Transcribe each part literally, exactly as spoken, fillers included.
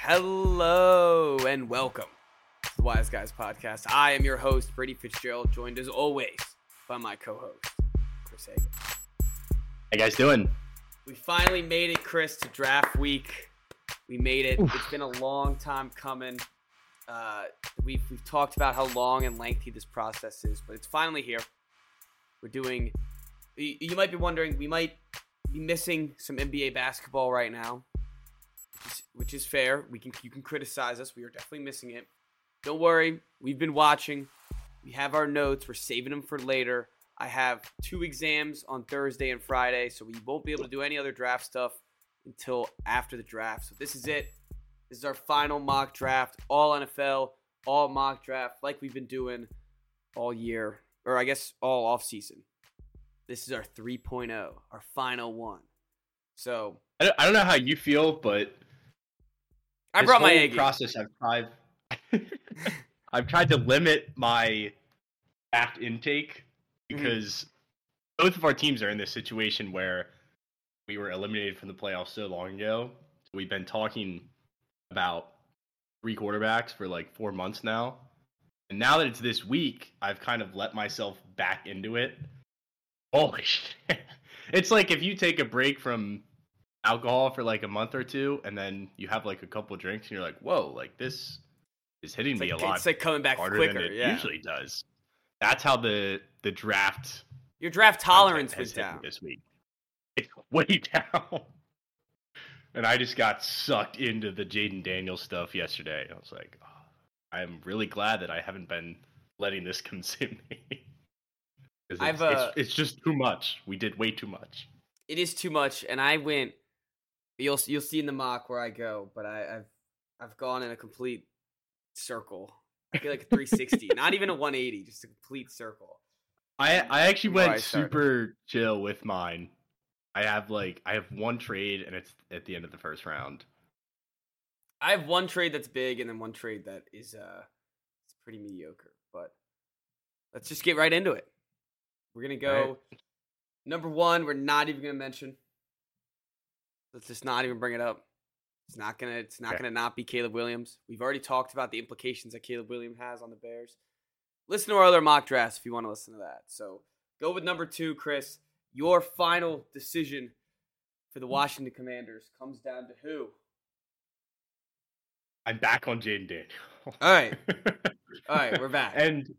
Hello and welcome to the Wise Guys Podcast. I am your host, Brady Fitzgerald, joined as always by my co-host, Chris Hagan. How you guys doing? We finally made it, Chris, to draft week. We made it. Oof. It's been a long time coming. Uh, we've we've talked about how long and lengthy this process is, but it's finally here. We're doing. You, you might be wondering, we might be missing some N B A basketball right now, which is, which is fair. We can you can criticize us. We are definitely missing it. Don't worry, we've been watching. We have our notes. We're saving them for later. I have two exams on Thursday and Friday, so we won't be able to do any other draft stuff until after the draft. So this is it. This is our final mock draft, all N F L, all mock draft, like we've been doing all year, or I guess all off season. This is our three point oh, our final one. So I don't, I don't know how you feel, but I brought my whole egg. process. I've tried. I've tried to limit my draft intake because mm-hmm. both of our teams are in this situation where we were eliminated from the playoffs so long ago. We've been talking about three quarterbacks for like four months now. And now that it's this week, I've kind of let myself back into it. Holy shit. It's like if you take a break from alcohol for like a month or two and then you have like a couple of drinks and you're like, whoa, like this is hitting it's me like, a lot. It's like coming back harder quicker. than it yeah. usually does. That's how the, the draft. Your draft tolerance was hit down this week. It's way down. And I just got sucked into the Jaden Daniels stuff yesterday. I was like, oh, I'm really glad that I haven't been letting this consume me. It's, I've, uh, it's, it's just too much. We did way too much. It is too much, and I went. You'll you'll see in the mock where I go, but I, I've I've gone in a complete circle. I feel like a three sixty, not even a one eighty, just a complete circle. I I actually Where went I super chill with mine. I have like I have one trade, and it's at the end of the first round. I have one trade that's big, and then one trade that is uh, it's pretty mediocre. But let's just get right into it. We're gonna go right. Number one. We're not even gonna mention. Let's just not even bring it up. It's not gonna. It's not okay. gonna not be Caleb Williams. We've already talked about the implications that Caleb Williams has on the Bears. Listen to our other mock drafts if you want to listen to that. So go with number two, Chris. Your final decision for the Washington Commanders comes down to who? I'm back on Jaden Daniels. All right. All right, we're back. And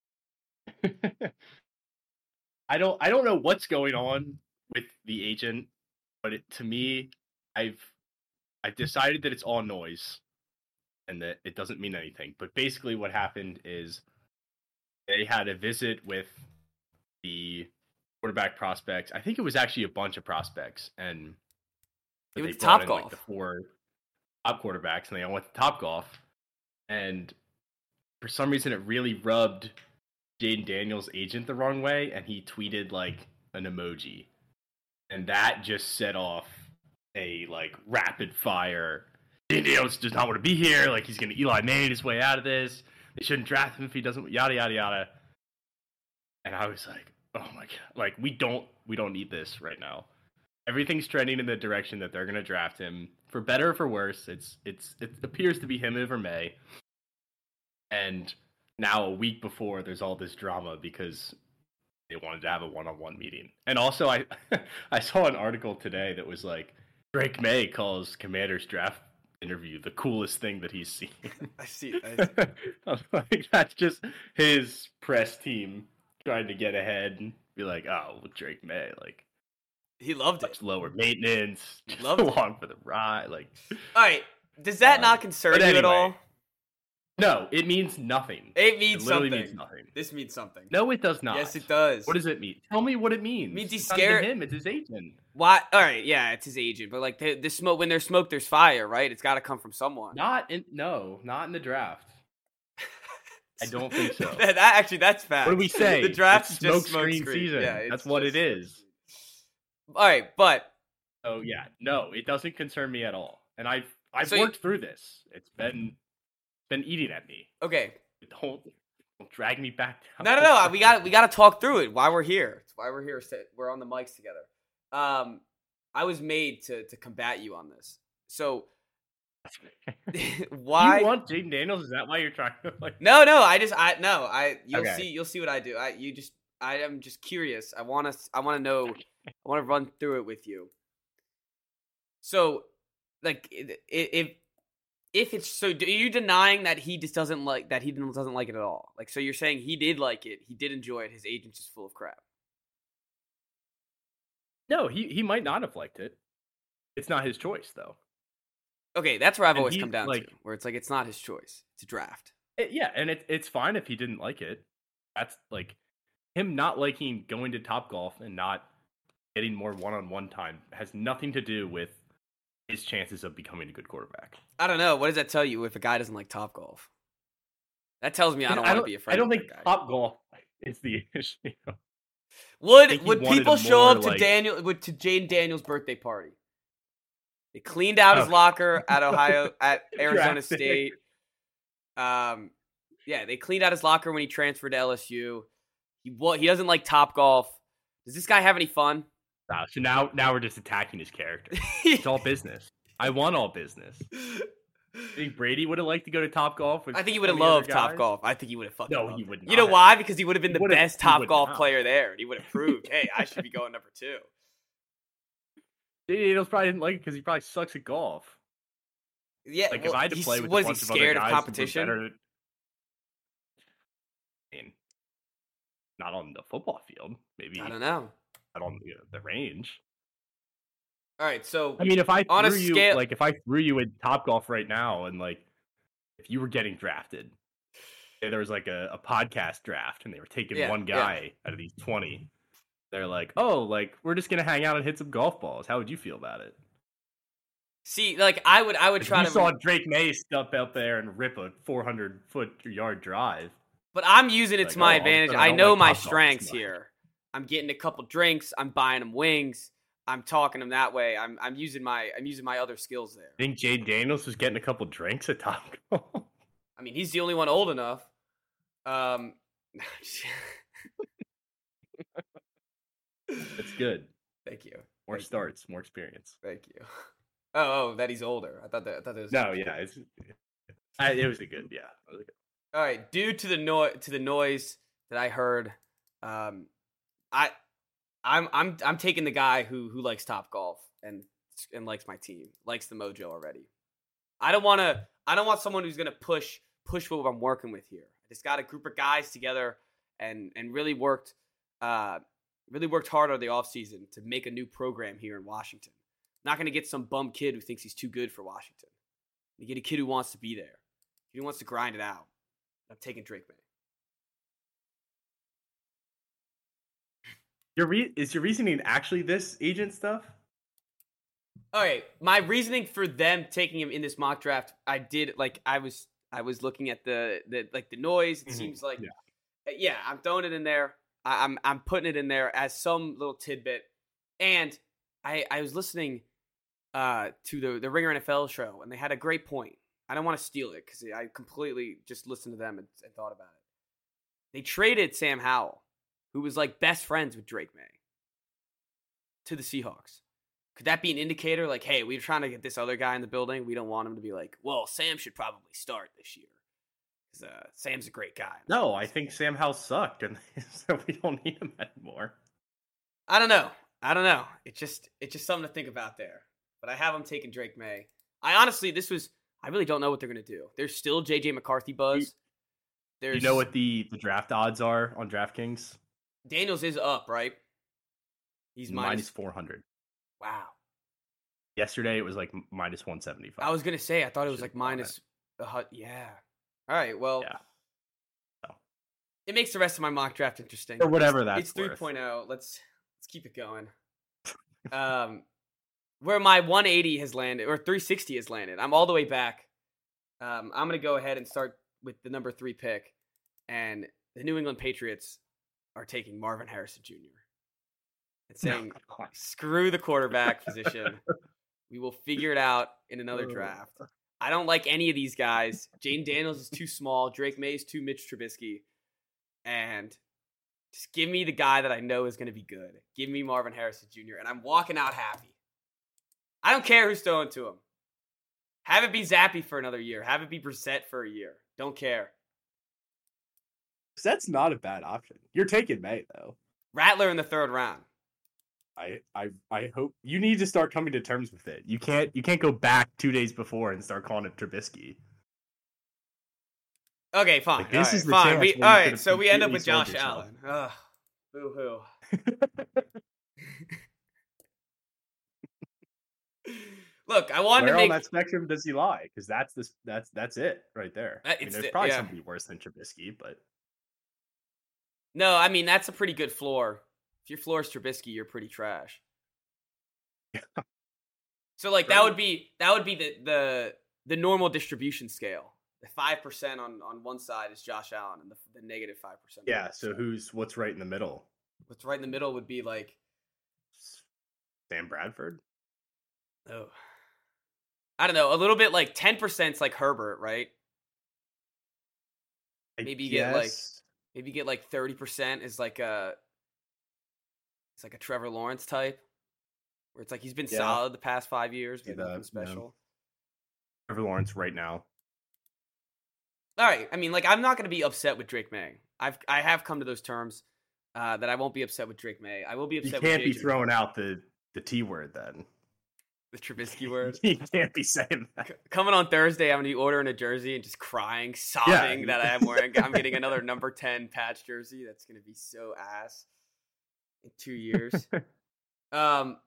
I don't I don't know what's going on with the agent, but it, to me, I've I've decided that it's all noise and that it doesn't mean anything. But basically what happened is they had a visit with the quarterback prospects. I think it was actually a bunch of prospects, and it was they Top in, Golf. Like, the four top quarterbacks, and they all went to Top Golf. And for some reason, it really rubbed Jaden Daniels' agent the wrong way, and he tweeted like an emoji, and that just set off a like rapid fire. Jaden Daniels does not want to be here. Like he's going to Eli Manning his way out of this. They shouldn't draft him if he doesn't. Yada yada yada. And I was like, oh my god! Like we don't we don't need this right now. Everything's trending in the direction that they're going to draft him for better or for worse. It's it's it appears to be him over May. And now a week before, there's all this drama because they wanted to have a one-on-one meeting. And also, I I saw an article today that was like, Drake May calls Commander's draft interview the coolest thing that he's seen. I see. I see. I was like, that's just his press team trying to get ahead and be like, oh, well, Drake May, like, he loved it. Lower maintenance, just loved along for the ride. Like, all right, does that uh, not concern you anyway, at all? No, it means nothing. It means it literally something. Means nothing. This means something. No, it does not. Yes, it does. What does it mean? Tell me what it means. It means he's it's scared. Not him. It's his agent. Why? All right, yeah, it's his agent. But like the, the smoke, when there's smoke, there's fire, right? It's got to come from someone. Not in. No, not in the draft. I don't think so. that, that actually, that's fact. What do we say? The draft it's is just smoke screen season. Yeah, that's what it is. All right, but oh yeah, no, it doesn't concern me at all. And I've I've so worked you, through this. It's been been eating at me. Okay. Don't, don't drag me back down. No, no, no. We got we got to talk through it. Why we're here. It's why we're here. We're on the mics together. Um, I was made to to combat you on this. So Why? You want Jaden Daniels? Is that why you're trying to like? No, no. I just, I no. I you'll Okay. see, you'll see what I do. I you just, I am just curious. I want to, I want to know. I want to run through it with you. So, like, if if it's so, are you denying that he just doesn't like that he doesn't like it at all? Like, so you're saying he did like it, he did enjoy it. His agent's just full of crap. No, he he might not have liked it. It's not his choice though. Okay, that's where I've And always he, come down like- to, where it's like it's not his choice. It's a draft. It- yeah, and it, it's fine if he didn't like it. That's like him not liking going to Topgolf and not getting more one-on-one time has nothing to do with his chances of becoming a good quarterback. I don't know. What does that tell you if a guy doesn't like Topgolf? That tells me I don't I want to don't be a friend. I don't of think that guy. Topgolf is the issue. Would think he would wanted people a show more, up to like- Daniel would to Jaden Daniels' birthday party? They cleaned out his Oh. locker at Ohio at Arizona Drastic. State. Um, yeah, they cleaned out his locker when he transferred to L S U. He what he doesn't like Topgolf. Does this guy have any fun? Nah, so now now we're just attacking his character. It's all business. I want all business. I think Brady would have liked to go to Topgolf. with I think he would have twenty other loved guys. Topgolf. I think he would have fucking No, loved he it. would You know not. why? Because he would have been He the would've- best he would Topgolf not. player there. And he would have proved, hey, I should be going number two. Jaden Daniels probably didn't like it because he probably sucks at golf. Yeah, Like well, if I had to he's- play with was a bunch he of other scared guys of who were competition? better- I mean, not on the football field, maybe I don't know. not on the, the range. All right, so I mean, if I On a threw you scale- like if I threw you in Topgolf right now, and like if you were getting drafted, say there was like a, a podcast draft, and they were taking Yeah, one yeah. guy out of these twenty. They're like, oh, like we're just gonna hang out and hit some golf balls. How would you feel about it? see, like I would, I would If try you to. saw Drake May step out there and rip a four hundred foot yard drive. But I'm using it Like, to my oh, advantage. I I don't know like my Topgolf as strengths much. here. I'm getting a couple drinks. I'm buying them wings. I'm talking them that way. I'm I'm using my I'm using my other skills there. I think Jade Daniels was getting a couple drinks at Topgolf. I mean, he's the only one old enough. Um, That's good. Thank you. More Thank you. starts, more experience. Thank you. Oh, oh, that he's older. I thought that. I thought that was. No, yeah, it's I, it was a good, yeah. It was a good. All right, due to the noise to the noise that I heard, um, I, I'm I'm I'm taking the guy who who likes Topgolf and and likes my team, likes the mojo already. I don't want to. I don't want someone who's gonna push push what I'm working with here. I just got a group of guys together and and really worked, uh, really worked hard on the offseason to make a new program here in Washington. Not gonna get some bum kid who thinks he's too good for Washington. You get a kid who wants to be there. He wants to grind it out. I'm taking Drake May. Your re- is your reasoning actually this agent stuff? All right, my reasoning for them taking him in this mock draft, I did like I was I was looking at the the like the noise. It Mhm, seems like yeah. yeah. yeah, I'm throwing it in there. I, I'm I'm putting it in there as some little tidbit. And I I was listening uh to the the Ringer N F L show, and they had a great point. I don't want to steal it because I completely just listened to them and, and thought about it. They traded Sam Howell, who was like best friends with Drake May, to the Seahawks. Could that be an indicator? Like, hey, we're trying to get this other guy in the building. We don't want him to be like, well, Sam should probably start this year. Because uh, Sam's a great guy. No, I think Sam Howell sucked, and so we don't need him anymore. I don't know. I don't know. It's just it's just something to think about there. But I have him taking Drake May. I honestly, this was, I really don't know what they're going to do. There's still J J McCarthy buzz. There's, You know what the, the draft odds are on DraftKings? Daniels is up, right? He's minus, minus four hundred. Wow. Yesterday it was like minus one seventy-five. I was going to say, I thought it was Should've like bought minus, a hut. Yeah. All right, well. Yeah. So. It makes the rest of my mock draft interesting. Or whatever that's It's worth. three point oh. Let's let's keep it going. um, where my one eighty has landed, or three sixty has landed. I'm all the way back. Um, I'm gonna go ahead and start with the number three pick, and the New England Patriots are taking Marvin Harrison Junior and saying, "Screw the quarterback position. We will figure it out in another draft." I don't like any of these guys. Jaden Daniels is too small. Drake May is too Mitch Trubisky. And just give me the guy that I know is going to be good. Give me Marvin Harrison Junior And I'm walking out happy. I don't care who's throwing to him. Have it be Zappy for another year. Have it be Brissett for a year. Don't care. That's not a bad option. You're taking May though. Rattler in the third round. I, I I hope you need to start coming to terms with it. You can't you can't go back two days before and start calling it Trubisky. Okay, fine. Like, this all right, is the fine. chance We, where you all could right, so we end up completely with sold Josh yourself. Allen. Ugh, boo hoo. Look, I wanted Where to make on that spectrum does he lie? Because that's this that's that's it right there. Uh, I mean, it's there's the- probably yeah. somebody worse than Trubisky, but no. I mean, that's a pretty good floor. If your floor is Trubisky, you're pretty trash. So like that Right. would be that would be the the the normal distribution scale. The five percent on on one side is Josh Allen, and the, the negative five percent. yeah. So who's what's right in the middle? what's right in the middle would be like Sam Bradford. oh, I don't know, a little bit like ten percent's like Herbert, right? I Maybe you get, like, guess. Maybe you get like thirty percent is like a it's like a Trevor Lawrence type, where it's like he's been Yeah. solid the past five years, See but nothing that, yeah. special. Trevor Lawrence right now. All right, I mean, like I'm not going to be upset with Drake May. I've I have come to those terms uh, that I won't be upset with Drake May. I will be You upset. can't with be J J throwing out the the T word then. the Trubisky word. You can't be saying that. C- Coming on Thursday, I'm gonna be ordering a jersey and just crying, sobbing that I'm wearing. I'm getting another number ten patch jersey. That's gonna be so ass in two years. um,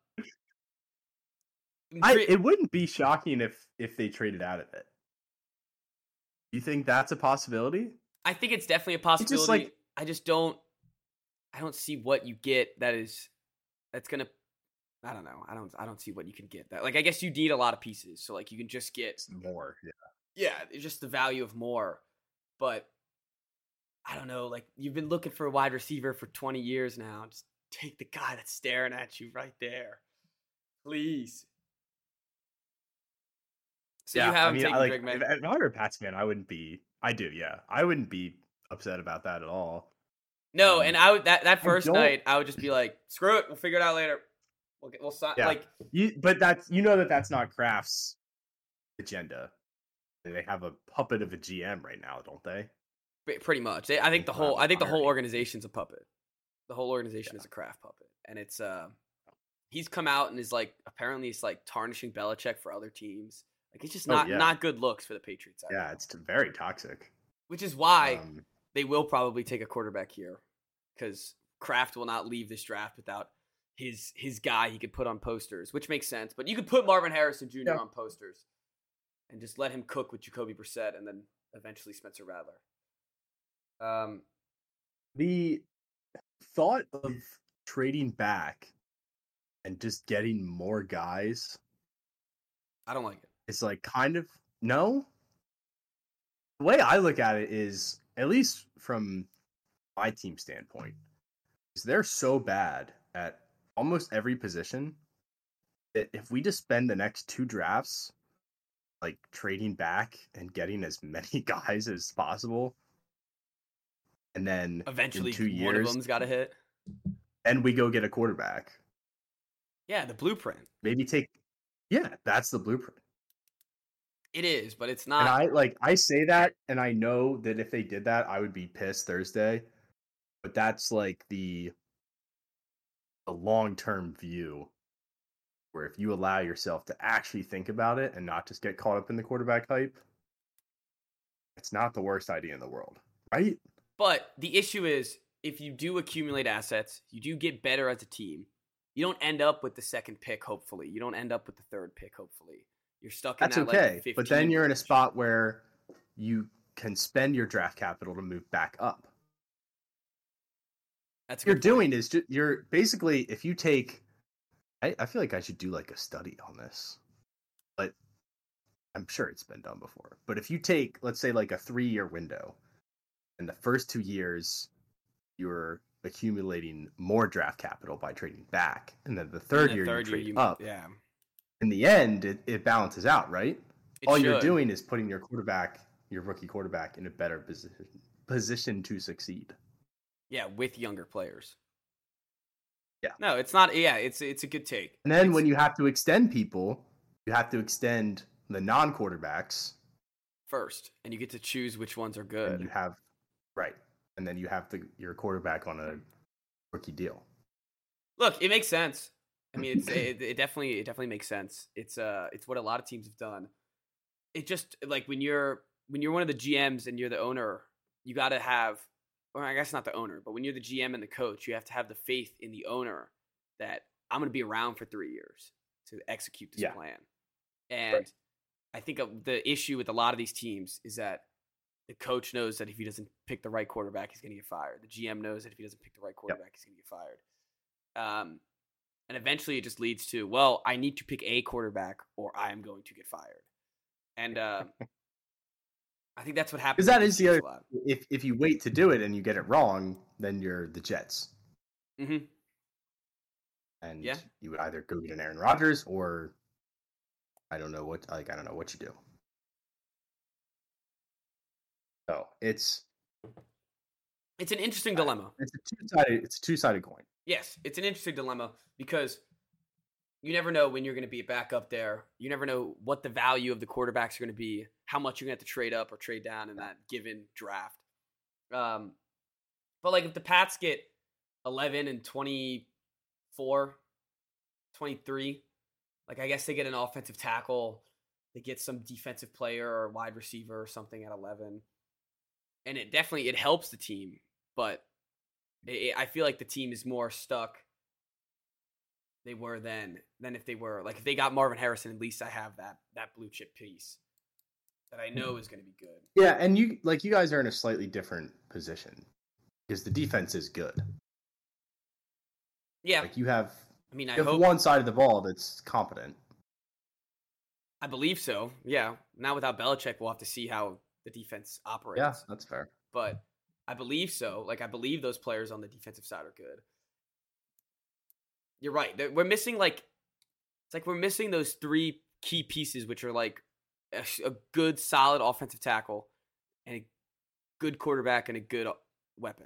I, Dra- it wouldn't be shocking if if they traded out of it. You think that's a possibility? I think it's definitely a possibility. like- I just don't. I don't see what you get that is that's gonna. I don't know. I don't. I don't see what you can get that. Like, I guess you need a lot of pieces, so like you can just get More, yeah. yeah, it's just the value of more. But I don't know. Like, you've been looking for a wide receiver for twenty years now. Just take the guy that's staring at you right there, please. So yeah, you have I him mean, taking I like Drake May. if, if I were a Pats fan, I wouldn't be. I do, yeah. I wouldn't be upset about that at all. No, um, and I would that that I first don't- night I would just be like, screw it, we'll figure it out later. We'll get, we'll sign Yeah. like You, but that's you know that that's not Kraft's agenda. They have a puppet of a G M right now, don't they? P- Pretty much. They, I think the Think whole about I think the whole hiring. organization's a puppet. The whole organization is a Kraft puppet, and it's uh, he's come out and is like apparently he's like tarnishing Belichick for other teams. Like it's just Oh, not yeah. not good looks for the Patriots. I Yeah, know. it's t- very toxic. Which is why Um, they will probably take a quarterback here, because Kraft will not leave this draft without his his guy he could put on posters, which makes sense. But you could put Marvin Harrison Junior Yeah. on posters and just let him cook with Jacoby Brissett and then eventually Spencer Rattler. Um, the thought of trading back and just getting more guys I don't like it. is like kind of no. The way I look at it is, at least from my team standpoint, is they're so bad at almost every position that if we just spend the next two drafts like trading back and getting as many guys as possible, and then Eventually, in two one of years, them's got to hit. and we go get a quarterback. Yeah, the blueprint. Maybe take, yeah, that's the blueprint. It is, but it's And not. I like I say that, and I know that if they did that, I would be pissed Thursday. But that's like the the long term view, where if you allow yourself to actually think about it and not just get caught up in the quarterback hype, it's not the worst idea in the world, right? But the issue is, if you do accumulate assets, you do get better as a team. You don't end up with the second pick, hopefully. You don't end up with the third pick, hopefully. You're stuck in That's that, okay. like, But then fifteen you're in a range. spot where you can spend your draft capital to move back up. That's a What you're good point. doing is ju- you're basically, if you take, I, I feel like I should do like a study on this, but I'm sure it's been done before. But if you take, let's say, like a three year window, and the first two years you're accumulating more draft capital by trading back, and then the And third the year third you year trade you- up. Yeah. In the end, it, it balances out, right? It All you're should. doing is putting your quarterback, your rookie quarterback, in a better position position to succeed. Yeah, with younger players. Yeah. No, it's not. Yeah, it's it's a good take. And then It's- when you have to extend people, you have to extend the non-quarterbacks first, and you get to choose which ones are and good. you have right, and then you have the your quarterback on a rookie deal. Look, it makes sense. I mean, it's it, it definitely it definitely makes sense. It's uh it's what a lot of teams have done. It just like when you're when you're one of the G Ms and you're the owner, you got to have, or I guess not the owner, but when you're the G M and the coach, you have to have the faith in the owner that I'm going to be around for three years to execute this Yeah. plan. And Right. I think of the issue with a lot of these teams is that the coach knows that if he doesn't pick the right quarterback, he's going to get fired. The G M knows that if he doesn't pick the right quarterback, he's going to get fired. Um, and eventually it just leads to, well, I need to pick a quarterback or I am going to get fired. And uh, I think that's what happens. Because that with is these the teams other. a lot. If if you wait to do it and you get it wrong, then you're the Jets, Mhm. and Yeah. you would either go get an Aaron Rodgers or I don't know what like I don't know what you do. So it's It's an interesting dilemma. it's a two sided it's a two sided coin. Yes, it's an interesting dilemma because you never know when you're going to be back up there. You never know what the value of the quarterbacks are going to be, how much you're going to have to trade up or trade down in that given draft. Um, but like if the Pats get eleven and twenty-four, twenty-three, like I guess they get an offensive tackle, they get some defensive player or wide receiver or something at eleven. And it definitely it helps the team, but it, I feel like the team is more stuck they were then than if they were like if they got Marvin Harrison. At least I have that that blue chip piece that I know is going to be good. Yeah, and you like you guys are in a slightly different position because the defense is good. Yeah, Like you have I mean, I you have hope one side of the ball that's competent. I believe so. Yeah, now without Belichick, we'll have to see how the defense operates. Yeah, that's fair. But I believe so. Like I believe those players on the defensive side are good. You're right. We're missing like it's like we're missing those three key pieces, which are like a, a good, solid offensive tackle, and a good quarterback, and a good weapon.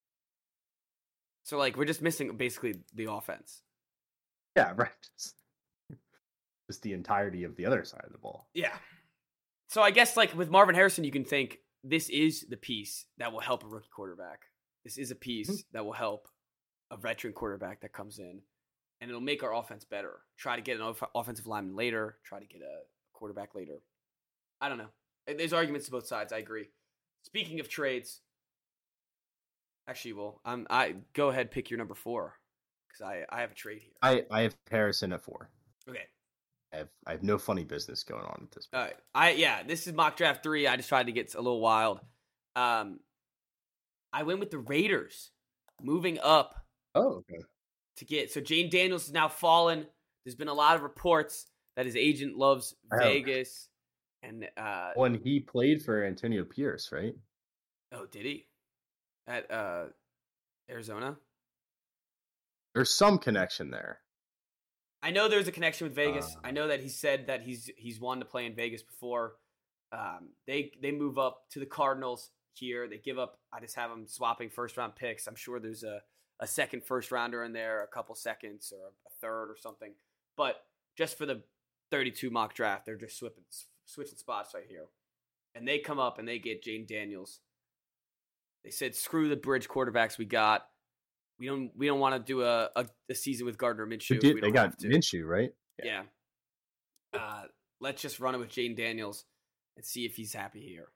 So like we're just missing basically the offense. Yeah, right. Just, just the entirety of the other side of the ball. Yeah. So I guess like with Marvin Harrison, you can think this is the piece that will help a rookie quarterback. This is a piece mm-hmm. that will help a veteran quarterback that comes in, and it'll make our offense better. Try to get an off- offensive lineman later. Try to get a quarterback later. I don't know. There's arguments to both sides. I agree. Speaking of trades, actually, well, I'm I go ahead pick your number four because I I have a trade here. I I have Harrison at four. Okay. I have I have no funny business going on at this point. All right. I yeah, this is mock draft three. I just tried to get a little wild. Um, I went with the Raiders, moving up. Oh, okay. To get so Jane Daniels is now fallen. There's been a lot of reports that his agent loves Oh. Vegas, and uh, When he played for Antonio Pierce, right? oh, did he at uh, Arizona? There's some connection there. I know there's a connection with Vegas. Uh, I know that he said that he's he's wanted to play in Vegas before. Um, they they move up to the Cardinals here. They give up. I just have them swapping first round picks. I'm sure there's a, a second first rounder in there, a couple seconds, or a third or something. But just for the thirty-two mock draft, they're just switching switching spots right here, and they come up and they get Jane Daniels. They said, "Screw the bridge quarterbacks we got. We don't we don't want to do a, a, a season with Gardner Minshew. They, did, we they don't got have to. Minshew, right? Yeah. yeah. Uh, let's just run it with Jane Daniels and see if he's happy here."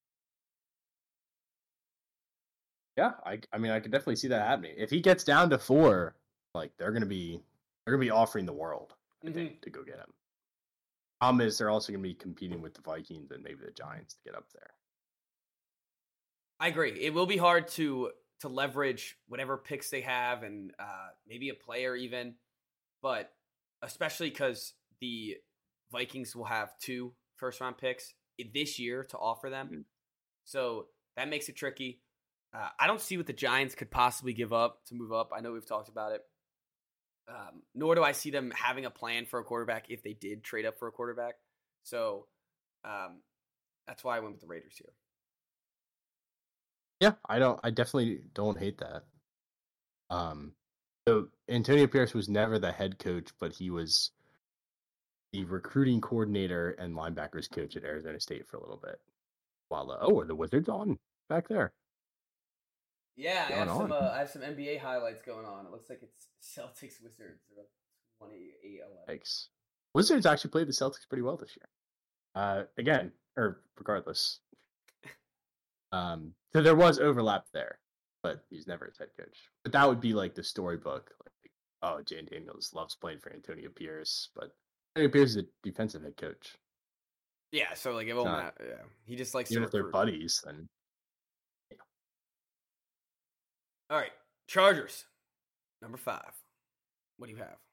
Yeah, I I mean I could definitely see that happening. If he gets down to four, like they're gonna be they're gonna be offering the world, I Mhm. think, to go get him. Problem is they're also gonna be competing with the Vikings and maybe the Giants to get up there. I agree. It will be hard to to leverage whatever picks they have and uh, maybe a player even, but especially because the Vikings will have two first round picks this year to offer them, Mm-hmm. so that makes it tricky. Uh, I don't see what the Giants could possibly give up to move up. I know we've talked about it. Um, nor do I see them having a plan for a quarterback if they did trade up for a quarterback. So um, that's why I went with the Raiders here. Yeah, I don't. I definitely don't hate that. Um, so Antonio Pierce was never the head coach, but he was the recruiting coordinator and linebackers coach at Arizona State for a little bit. While the, oh, are the Wizards on back there? Yeah, I Going have some. on. Uh, I have some N B A highlights going on. It looks like it's Celtics Wizards. They're up twenty-eight eleven. Thanks. Wizards actually played the Celtics pretty well this year. Uh, again, or regardless. Um, so there was overlap there, but he's never his head coach. But that would be like the storybook. Like, oh, Jane Daniels loves playing for Antonio Pierce, but Antonio Pierce is a defensive head coach. Yeah, so like it won't Not- matter. Yeah, he just likes Even to if they're recruit. buddies, then All right, Chargers, number five. What do you have?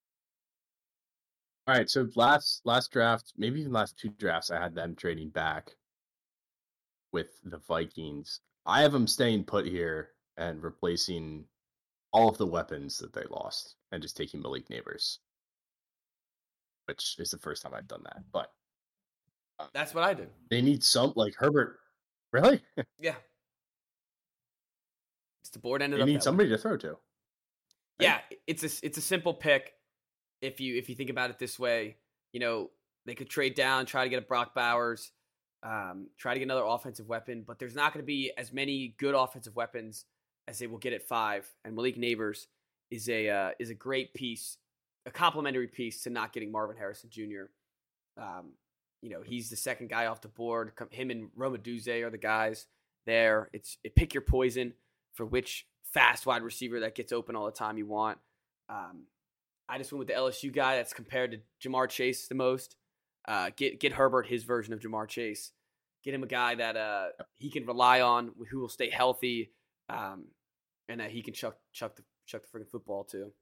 all right. So last last draft, maybe even last two drafts, I had them trading back with the Vikings. I have them staying put here and replacing all of the weapons that they lost and just taking Malik Neighbors, which is the first time I've done that. But That's what I did. they need some like Herbert. Really? Yeah, it's the board ended They up. need that way. somebody to throw to. Yeah, it's a it's a simple pick. If you if you think about it this way, you know they could trade down, try to get a Brock Bowers, um, try to get another offensive weapon, but there's not going to be as many good offensive weapons as they will get at five. And Malik Neighbors is a uh, is a great piece, a complementary piece to not getting Marvin Harrison Junior Um, you know he's the second guy off the board. Him and Roma Duze are the guys there. It's it pick your poison for which fast wide receiver that gets open all the time you want. Um, I just went with the L S U guy that's compared to Jamar Chase the most. Uh, get get Herbert his version of Jamar Chase. Get him a guy that uh, he can rely on, who will stay healthy, um, and that he can chuck chuck the chuck the freaking football too.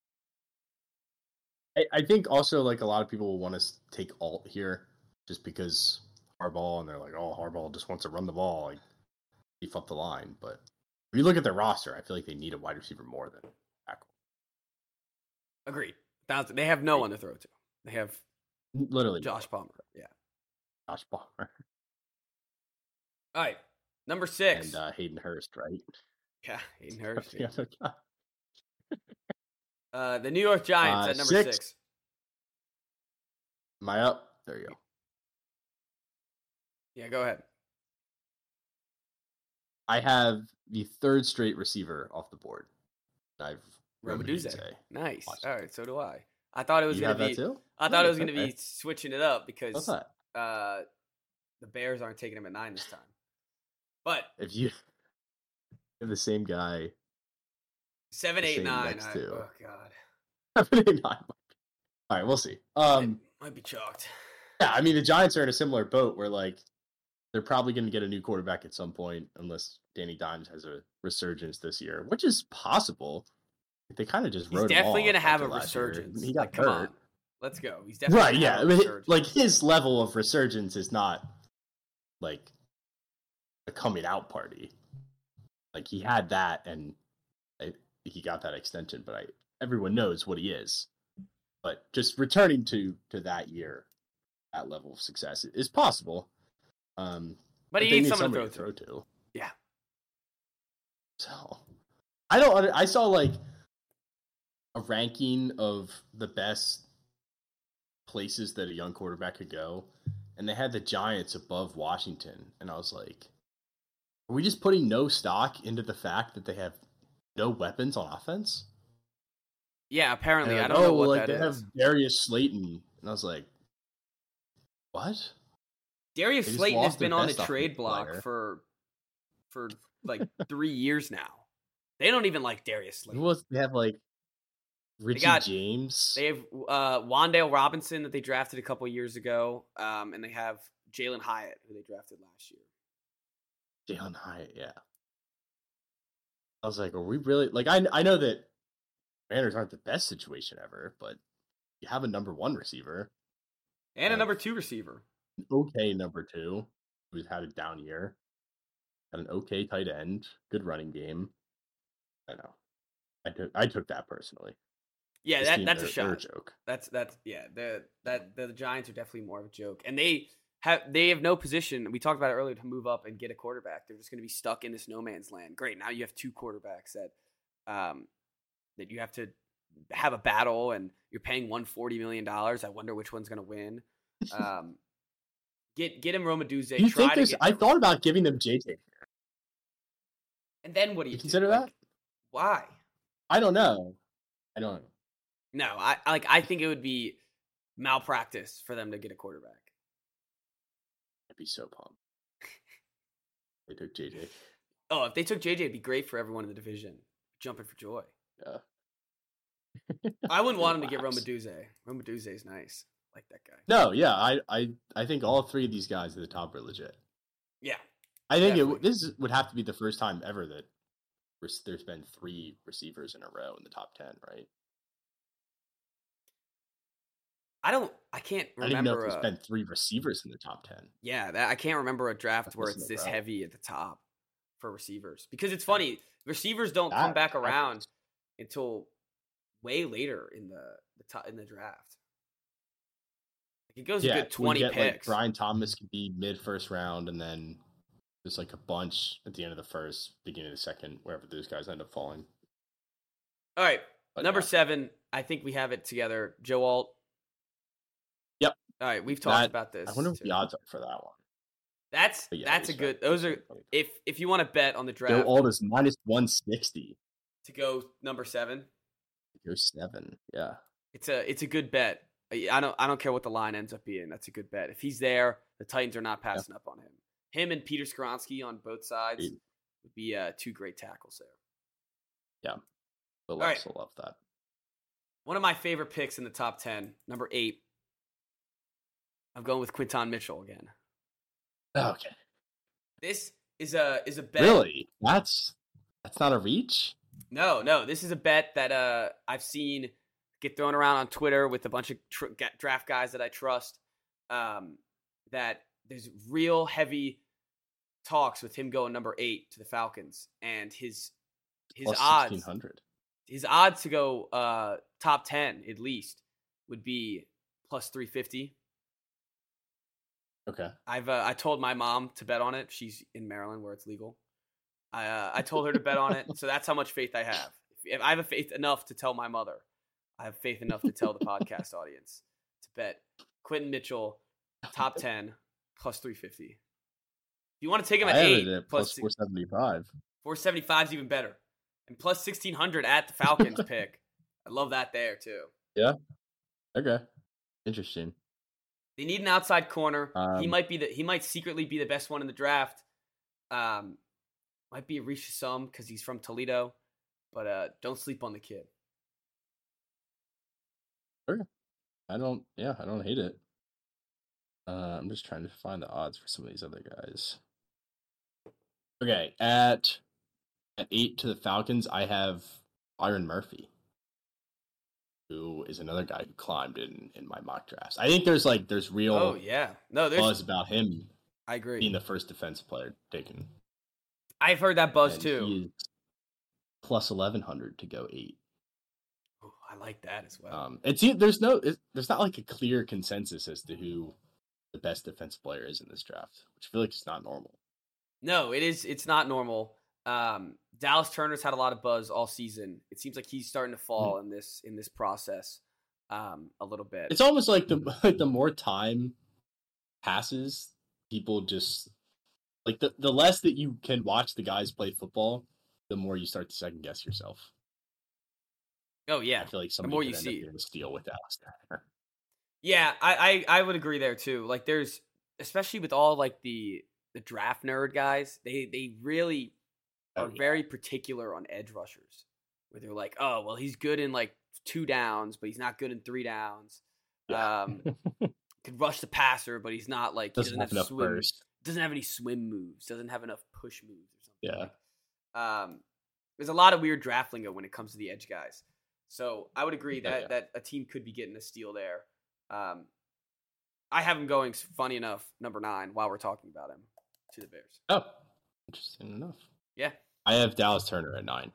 I, I think also like a lot of people will want to take Alt here just because Harbaugh, and they're like, oh, Harbaugh just wants to run the ball, like beef up the line. But if you look at their roster, I feel like they need a wide receiver more than tackle. Agreed. They have no one to throw to. They have Literally, Josh Palmer. Yeah. Josh Palmer All right. Number six. and uh, Hayden Hurst, right? yeah, Hayden Hurst. The other guy. Uh, the New York Giants Uh, at number six. six. Am I up? There you go. Yeah, go ahead. I have the third straight receiver off the board. I've Romaduze. Nice. Washington. All right, so do I. I thought it was You going have to be. that too? I thought Oh, it was going to okay. be switching it up What's because that? uh, the Bears aren't taking him at nine this time. But If you have the same guy, seven, The eight, same nine. next I, to- oh God, seven, eight, nine. All right, we'll see. Um, it might be chalked. yeah, I mean the Giants are in a similar boat where like they're probably going to get a new quarterback at some point, unless Danny Dimes has a resurgence this year, which is possible. They kind of just He's wrote him definitely off going to have after a last year. resurgence. He got like, come hurt. on, let's go. He's definitely Right, gonna yeah. have I a mean, resurgence. like his level of resurgence is not like a coming out party. Like he had that, and I, he got that extension. But I, everyone knows what he is. But just returning to to that year, that level of success is possible. Um, but he they needs need someone to somebody throw to to. throw to. Yeah. So I don't. under- I saw like a ranking of the best places that a young quarterback could go, and they had the Giants above Washington, and I was like, are we just putting no stock into the fact that they have no weapons on offense? Yeah, apparently. And I like, don't know oh, what like that they is. have Darius Slayton, and I was like, what? Darius They just Slayton has lost their been on the best trade offensive block player. for for like three years now. They don't even like Darius Who Slayton. was they have like Richie got- James? They have uh, Wandale Robinson that they drafted a couple years ago, um, and they have Jalen Hyatt who they drafted last year. Jalen Hyatt, yeah. I was like, are we really like? I I know that Commanders aren't the best situation ever, but you have a number one receiver, And a Yeah. number two receiver. an okay number two, who's had a down year, got an okay tight end, good running game. I know, I took I took that personally. Yeah, This that, team, that's a they're- they're shot. joke. That's that's yeah. The that the, the Giants are definitely more of a joke, and they have they have no position. We talked about it earlier to move up and get a quarterback. They're just going to be stuck in this no man's land. Great, now you have two quarterbacks that um that you have to have a battle and you're paying one hundred forty million dollars. I wonder which one's going to win. Um, get get him Rome Odunze. Do you try think to there's? get I thought about giving them J J. And then what do you, You do? consider Like, that? Why? I don't know. I don't know. No, I I- like. I think it would be malpractice for them to get a quarterback. I'd be so pumped. They took J J. Oh, if they took J J, it'd be great for everyone in the division, jumping for joy. Yeah. I wouldn't want him to get Relax. Rome Odunze. Rome Odunze is nice. I like that guy. No, yeah, I, I, I think all three of these guys at the top are legit. Yeah. I think it, Definitely. w- this would have to be the first time ever that rec- there's been three receivers in a row in the top ten, right? I don't. I can't I don't even know if remember. there's a- been three receivers in the top ten. Yeah, that, I can't remember a draft where Listen it's to this bro. heavy at the top for receivers. Because it's funny, receivers don't come That- back that around is- until way later in the the top, in the draft. Like it goes Yeah, a good we twenty get, like, picks. Brian Thomas could be mid first round, and then there's like a bunch at the end of the first, beginning of the second, wherever those guys end up falling. All right, But number yeah. seven. I think we have it together. Joe Alt. Yep. All right, we've talked That- about this. I wonder what too. the odds are for that one. That's But yeah, that's a he's good. right. Those He's are right, funny. if if you want to bet on the Joe draft Alt is minus one sixty. to go number seven. Go seven. Yeah. It's a it's a good bet. I I don't I don't care what the line ends up being. That's a good bet. If he's there, the Titans are not passing up on him. Him and Peter Skoronski on both sides Dude. would be uh, two great tackles there. The right. Lex will love that. One of my favorite picks in the top ten, number eight. I'm going with Quinton Mitchell again. Okay. This is a is a bet. Really? That's that's not a reach? No, no. This is a bet that uh, I've seen get thrown around on Twitter with a bunch of tr- ga- draft guys that I trust. Um, that there's real heavy talks with him going number eight to the Falcons, and his his Plus odds sixteen hundred. his odds to go uh, top ten at least would be plus three fifty. Okay. I've uh, I told my mom to bet on it. She's in Maryland where it's legal. I uh, I told her to bet on it, so that's how much faith I have. If I have a faith enough to tell my mother, I have faith enough to tell the podcast audience to bet Quinton Mitchell top ten plus three fifty. If you want to take him I at have eight, it at plus plus four seventy-five. four seventy five is even better, and plus sixteen hundred at the Falcons pick. I love that there too. Okay. Interesting. They need an outside corner. he Um, might be the he might secretly be the best one in the draft. Um, might be a reach to some because he's from Toledo, but uh, don't sleep on the kid. I don't yeah, I don't hate it. Uh, I'm just trying to find the odds for some of these other guys. Okay, at at eight to the Falcons, I have Byron Murphy, who is another guy who climbed in in my mock drafts. I think there's like there's real Oh yeah, no, there's. buzz about him I agree. being the first defensive player taken. I've heard that buzz And too. He is plus eleven hundred to go eight. Ooh, I like that as well. Um, it's there's no it, there's not like a clear consensus as to who the best defensive player is in this draft, which I feel like is not normal. no, it is. It's not normal. Um, Dallas Turner's had a lot of buzz all season. It seems like he's starting to fall in this in this process um, a little bit. It's almost like the like the more time passes, people just like the the less that you can watch the guys play football, the more you start to second guess yourself. oh yeah, I feel like somebody more could you end see. up getting a steal with Dallas Turner. Yeah, I, I I would agree there too. Like there's especially with all like the the draft nerd guys, they they really Oh, are yeah. very particular on edge rushers. Where they're like, "Oh, well, he's good in like two downs, but he's not good in three downs." Yeah. Um could rush the passer, but he's not like he Doesn't doesn't have have enough swim burst. doesn't have any swim moves, doesn't have enough push moves or something. Yeah. Um there's a lot of weird draft lingo when it comes to the edge guys. So I would agree Oh, that yeah. that a team could be getting a steal there. Um, I have him going, funny enough, number nine while we're talking about him to the Bears. Oh, interesting enough. Yeah. I have Dallas Turner at nine.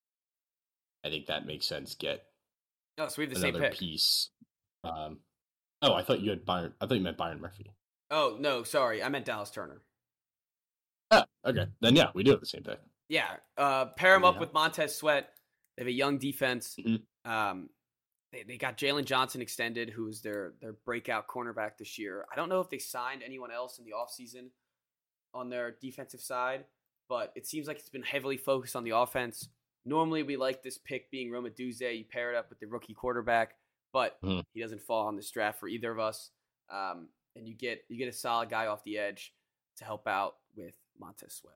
I think that makes sense. Get Oh, so we have the same another pick. piece. Um, oh, I thought you had Byron. I thought you meant Byron Murphy. Oh, no, sorry. I meant Dallas Turner. Oh, okay. Then yeah, we do have the same pick. Yeah. Uh, pair him up Yeah. with Montez Sweat. They have a young defense. Mhm. Um, they, they got Jalen Johnson extended, who is their their breakout cornerback this year. I don't know if they signed anyone else in the offseason on their defensive side, but it seems like it's been heavily focused on the offense. Normally, we like this pick being Roma Duze. You pair it up with the rookie quarterback, but mm-hmm. he doesn't fall on this draft for either of us. Um, and you get you get a solid guy off the edge to help out with Montez Sweat.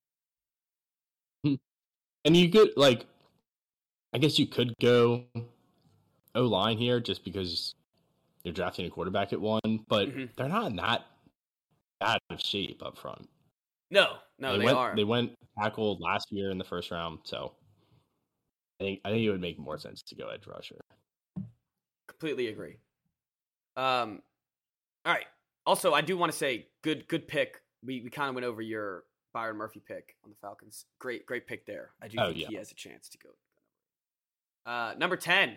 And you could, like, I guess you could go O-line here just because you're drafting a quarterback at one, but mm-hmm. they're not in that bad of shape up front. No, no, they, they went, are. They went tackle last year in the first round, so I think I think it would make more sense to go edge rusher. Completely agree. Um, all right. Also, I do want to say, good good pick. We we kind of went over your Byron Murphy pick on the Falcons. Great, great pick there. I do oh, think yeah. he has a chance to go. Uh, number ten.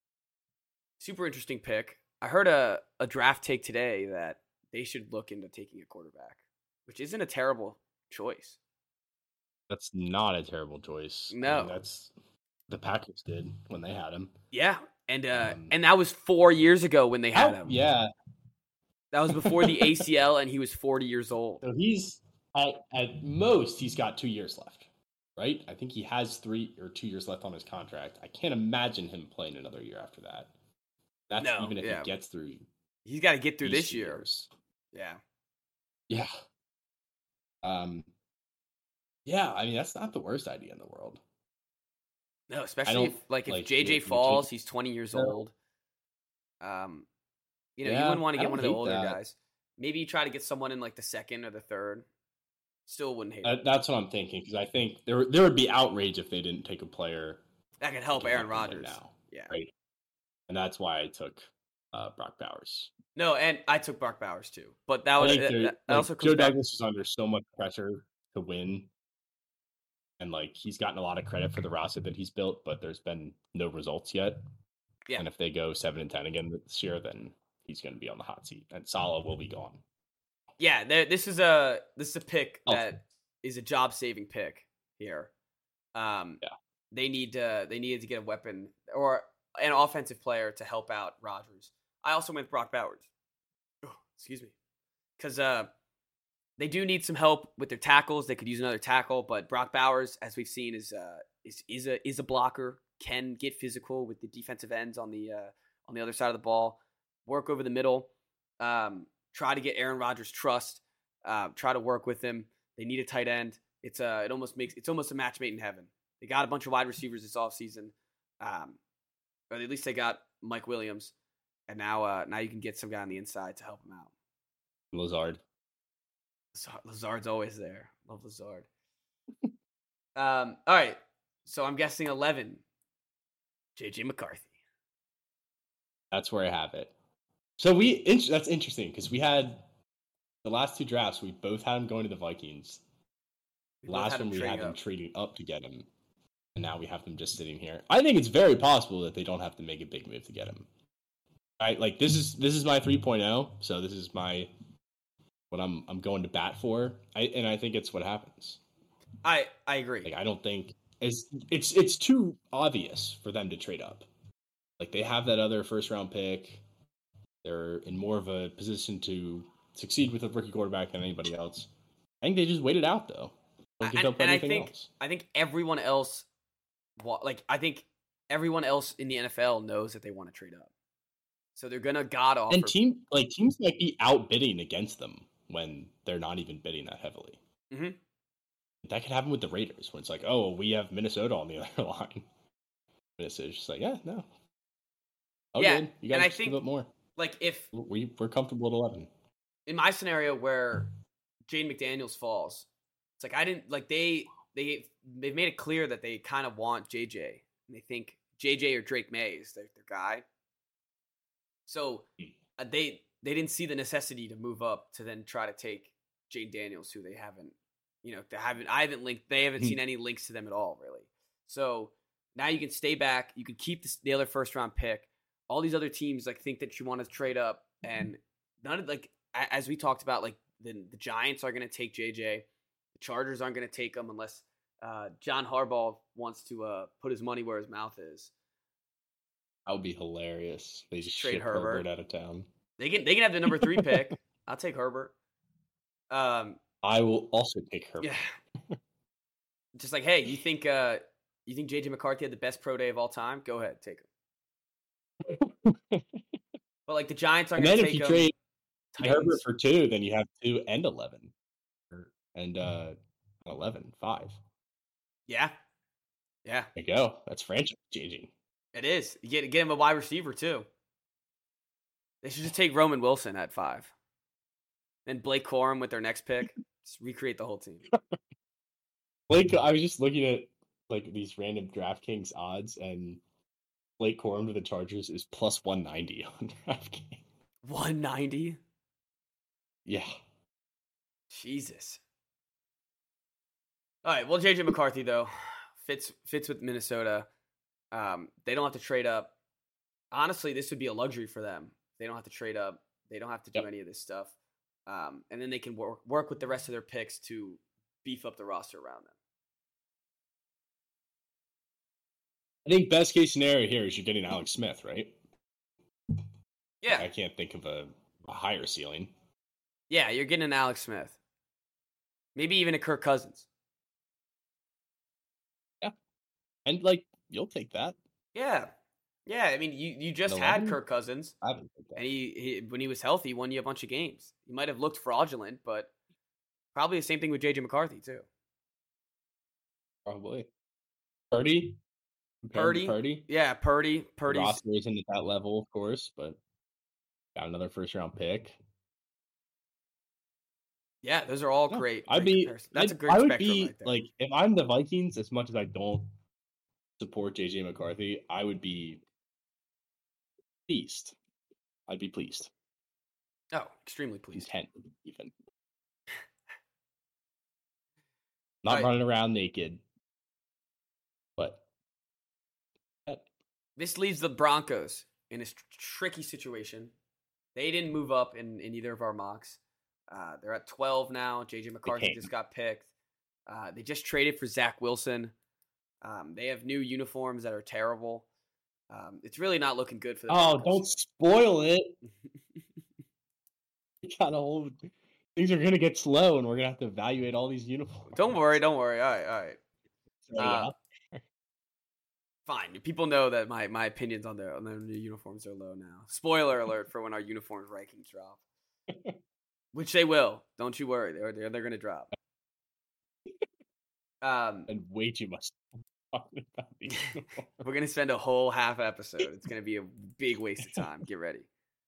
Super interesting pick. I heard a, a draft take today that they should look into taking a quarterback, which isn't a terrible choice. That's not a terrible choice. No. I mean, that's the Packers did when they had him. Yeah, and uh, um, and that was four years ago when they had oh, him. Yeah. That was before the A C L, and he was forty years old. So he's, at, at most, he's got two years left, right? I think he has three or two years left on his contract. I can't imagine him playing another year after that. That's no, even if yeah. he gets through. He's got to get through this year. Years. Yeah. Yeah. Um. Yeah, I mean, that's not the worst idea in the world. No, especially if, like, if like, J J falls, he's twenty years no. old. Um, you know, yeah, you wouldn't want to get one of the older that. guys. Maybe you try to get someone in, like, the second or the third. Still wouldn't hate uh, it. That's what I'm thinking, because I think there there would be outrage if they didn't take a player that could help Aaron Rodgers. Now, yeah. Right? And that's why I took uh, Brock Bowers. No, and I took Brock Bowers, too. But that was that, that like, also Joe back. Douglas is under so much pressure to win. And, like, he's gotten a lot of credit for the roster that he's built, but there's been no results yet. Yeah. And if they go seven and ten again this year, then he's going to be on the hot seat, and Salah will be gone. Yeah, this is a this is a pick that oh. is a job saving pick here. Um, yeah, they need to they needed to get a weapon or an offensive player to help out Rodgers. I also went with Brock Bowers. Oh, excuse me, because uh, they do need some help with their tackles. They could use another tackle, but Brock Bowers, as we've seen, is uh is is a is a blocker. Can get physical with the defensive ends on the uh, on the other side of the ball. Work over the middle. Um, try to get Aaron Rodgers' trust. Uh, try to work with him. They need a tight end. It's uh, it almost makes it's almost a match made in heaven. They got a bunch of wide receivers this offseason. Um, or at least they got Mike Williams, and now uh, now you can get some guy on the inside to help him out. Lazard. Lazard's always there. Love Lazard. um, all right, so I'm guessing eleven. J J McCarthy. That's where I have it. So we in, that's interesting because we had the last two drafts. We both had him going to the Vikings. We last one we had them trading up to get him, and now we have them just sitting here. I think it's very possible that they don't have to make a big move to get him. Right? Like this is this is my three point oh. So this is my what I'm I'm going to bat for. I, and I think it's what happens. I I agree. Like I don't think it's it's it's too obvious for them to trade up. Like they have that other first round pick. They're in more of a position to succeed with a rookie quarterback than anybody else. I think they just waited out though. Don't give and, up and anything I think else. I think everyone else, like I think everyone else in the N F L knows that they want to trade up, so they're gonna god offer. And team like teams might be outbidding against them when they're not even bidding that heavily. Mm-hmm. That could happen with the Raiders when it's like, oh, we have Minnesota on the other line. Minnesota's just like, yeah, no. Okay, yeah, you guys and I give think up more. Like if we we're comfortable at eleven. In my scenario where Jane McDaniels falls, it's like I didn't like they they they've made it clear that they kind of want J J and they think J J or Drake May is their, their guy. So uh, they they didn't see the necessity to move up to then try to take Jane Daniels, who they haven't, you know, they haven't I haven't linked they haven't seen any links to them at all really. So now you can stay back, you can keep the, the other first round pick. All these other teams like think that you want to trade up, and none of like as we talked about, like the the Giants are going to take J J, the Chargers aren't going to take him unless uh, John Harbaugh wants to uh, put his money where his mouth is. That would be hilarious. They just Trade ship Herbert. Herbert out of town. They can they can have the number three pick. I'll take Herbert. Um, I will also take Herbert. yeah. Just like, hey, you think uh, you think J J McCarthy had the best pro day of all time? Go ahead, take him. But like the Giants aren't And going then to if take you him. trade Herbert for two, then you have two and eleven, and uh, eleven, five. Yeah, yeah, There you go. That's franchise changing. it is. You get get him a wide receiver too. They should just take Roman Wilson at five, and Blake Corum with their next pick. Just recreate the whole team. Blake, I was just looking at like these random DraftKings odds, and Blake Corum to the Chargers is plus one ninety on DraftKings. one ninety. Yeah. Jesus. All right. Well, J J McCarthy though fits fits with Minnesota. Um, they don't have to trade up. Honestly, this would be a luxury for them. They don't have to trade up. They don't have to do Yep. any of this stuff. Um, and then they can work work with the rest of their picks to beef up the roster around them. I think best case scenario here is you're getting Alex Smith, right? Yeah. I can't think of a, a higher ceiling. Yeah, you're getting an Alex Smith. Maybe even a Kirk Cousins. And like you'll take that. Yeah. Yeah, I mean, you, you just An had eleven? Kirk Cousins, I haven't taken that. and he, he when he was healthy, he won you a bunch of games. He might have looked fraudulent, but probably the same thing with J J McCarthy, too. Probably. Purdy? Compared to Purdy? Purdy? Yeah, Purdy. Purdy's, Roster isn't at that level, of course, but got another first round pick. yeah, those are all No, great. I'd great be comparisons. That's I'd- a great I would spectrum be right there. like if I'm the Vikings, as much as I don't support J J McCarthy, I would be pleased. I'd be pleased. Oh, extremely pleased. Content even. Not Right. running around naked. But This leaves the Broncos in a tr- tricky situation. They didn't move up in, in either of our mocks. Uh, they're at twelve now. J J McCarthy came. just got picked. Uh, they just traded for Zach Wilson. Um, they have new uniforms that are terrible. Um, it's really not looking good for the oh, Broncos. don't spoil it. We gotta hold. Things are gonna get slow, and we're gonna have to evaluate all these uniforms. Don't worry, don't worry. All right, all right. So, Uh, yeah. Fine. People know that my, my opinions on their on their new uniforms are low now. Spoiler alert for when our uniforms rankings drop, which they will. Don't you worry. They're they're, they're gonna drop. Um, And way too much talking about these uniforms. we're gonna spend a whole half episode. It's gonna be a big waste of time. Get ready.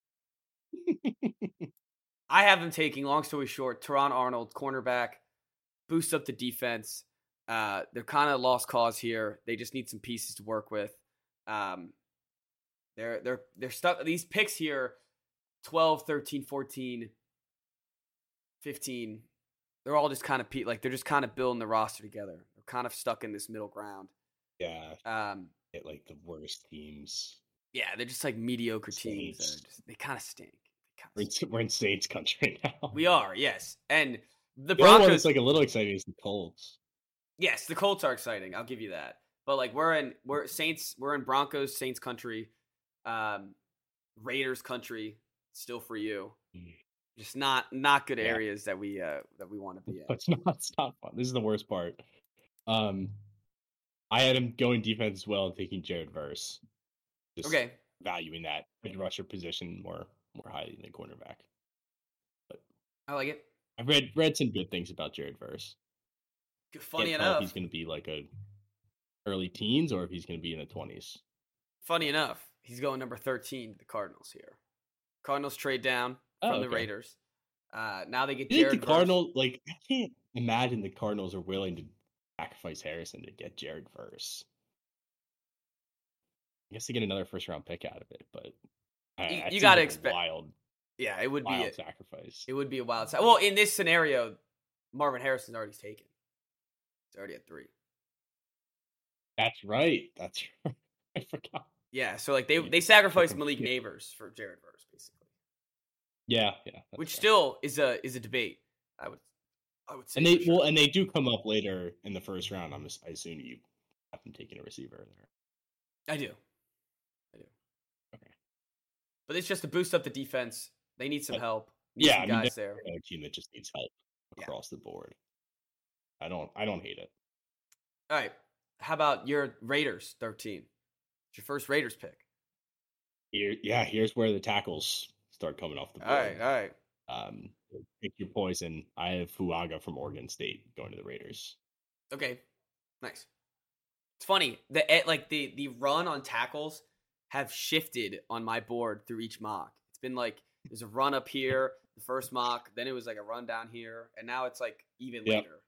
I have them taking. Long story short, Teron Arnold, cornerback, boost up the defense. Uh, they're kind of lost cause here. They just need some pieces to work with. Um, they're they're they're stuck. These picks here, twelve, thirteen, fourteen, fifteen. They're all just kind of pe- like they're just kind of building the roster together. They're kind of stuck in this middle ground. Yeah, Um, get like the worst teams. yeah, they're just like mediocre teams. That Saints. are just, they kind of stink. They We're kinda in, we're in Saints country now. We are, yes. And the The only one Broncos, that's like a little exciting is the Colts. yes, the Colts are exciting. I'll give you that. But like we're in we're Saints, we're in Broncos, Saints country, um, Raiders country, still for you. Mm. Just not not good Yeah. areas that we uh that we want to be in. But it's not, it's not fun. This is the worst part. Um, I had him going defense as well and taking Jared Verse. Just Okay. valuing that mid rusher position more more highly than cornerback. I like it. I've read read some good things about Jared Verse. Funny Can't tell if enough, he's going to be like a early teens or if he's going to be in the twenties. funny enough, he's going number thirteen to the Cardinals here. Cardinals trade down Oh, from the okay. Raiders. Uh, now they get I think Jared the Verse. Cardinals, like, I can't imagine the Cardinals are willing to sacrifice Harrison to get Jared Verse. I guess they get another first round pick out of it, but I, You- that you seems gotta like a expect- wild, Yeah, it would be wild it. sacrifice. It would be a wild side. Well, in this scenario, Marvin Harrison's already taken. He's already at three. That's right. That's right. I forgot. Yeah, so like they Yeah, they sacrificed fucking Malik shit. Neighbors for Jared Verse, basically, Yeah, yeah. that's which fair. still is a is a debate. I would I would say. and they for sure. well, and they do come up later in the first round. I'm ass- I assume you have them taking a receiver in there. I do, I do. But it's just to boost up the defense. They need some But, help. Need yeah, some I mean, guys they're there. a team that just needs help Yeah. across the board. I don't, I don't hate it. All right. How about your Raiders thirteen? It's your first Raiders pick. Here, yeah, here's where the tackles start coming off the board. All right, all right. Um, pick your poison. I have Fuaga from Oregon State going to the Raiders. Okay, nice. It's funny the eh, like the the run on tackles have shifted on my board through each mock. It's been like there's a run up here, the first mock, then it was like a run down here, and now it's like even Yep. later.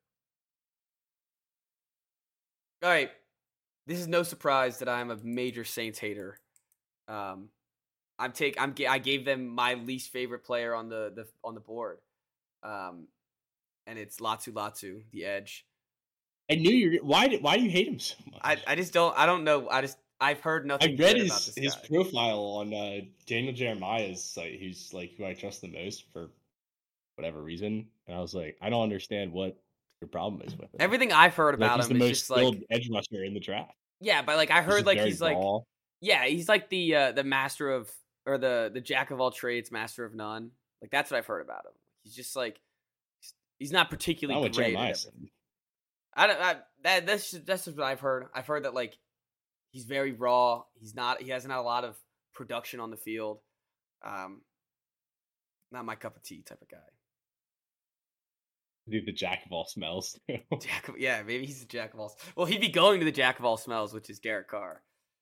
All right, this is no surprise that I'm a major Saints hater. Um, I'm take I'm I gave them my least favorite player on the, the on the board, um, and it's Latu Latu, the edge. I knew you. Why did? Why do you hate him so much? I, I just don't I don't know. I just I've heard nothing. I read good his about this his guy. profile on uh, Daniel Jeremiah's site. He's like who I trust the most for whatever reason, and I was like, I don't understand what your problem is with him. Everything I've heard Like, about he's him the is most just skilled like edge rusher in the draft. yeah, but like I He's heard just like very he's like raw. yeah he's like the uh, the master of or the the jack of all trades, master of none. Like that's what I've heard about him. He's just like he's, he's not particularly Not what great. Jeremiah At said. everything. I don't I, that that's just, that's just what I've heard. I've heard that like he's very raw. He's not he hasn't had a lot of production on the field. Um, not my cup of tea type of guy. He's the jack of all smells. Too. Jack of, yeah, maybe he's the jack of all. Well, he'd be going to the jack of all smells, which is Derek Carr.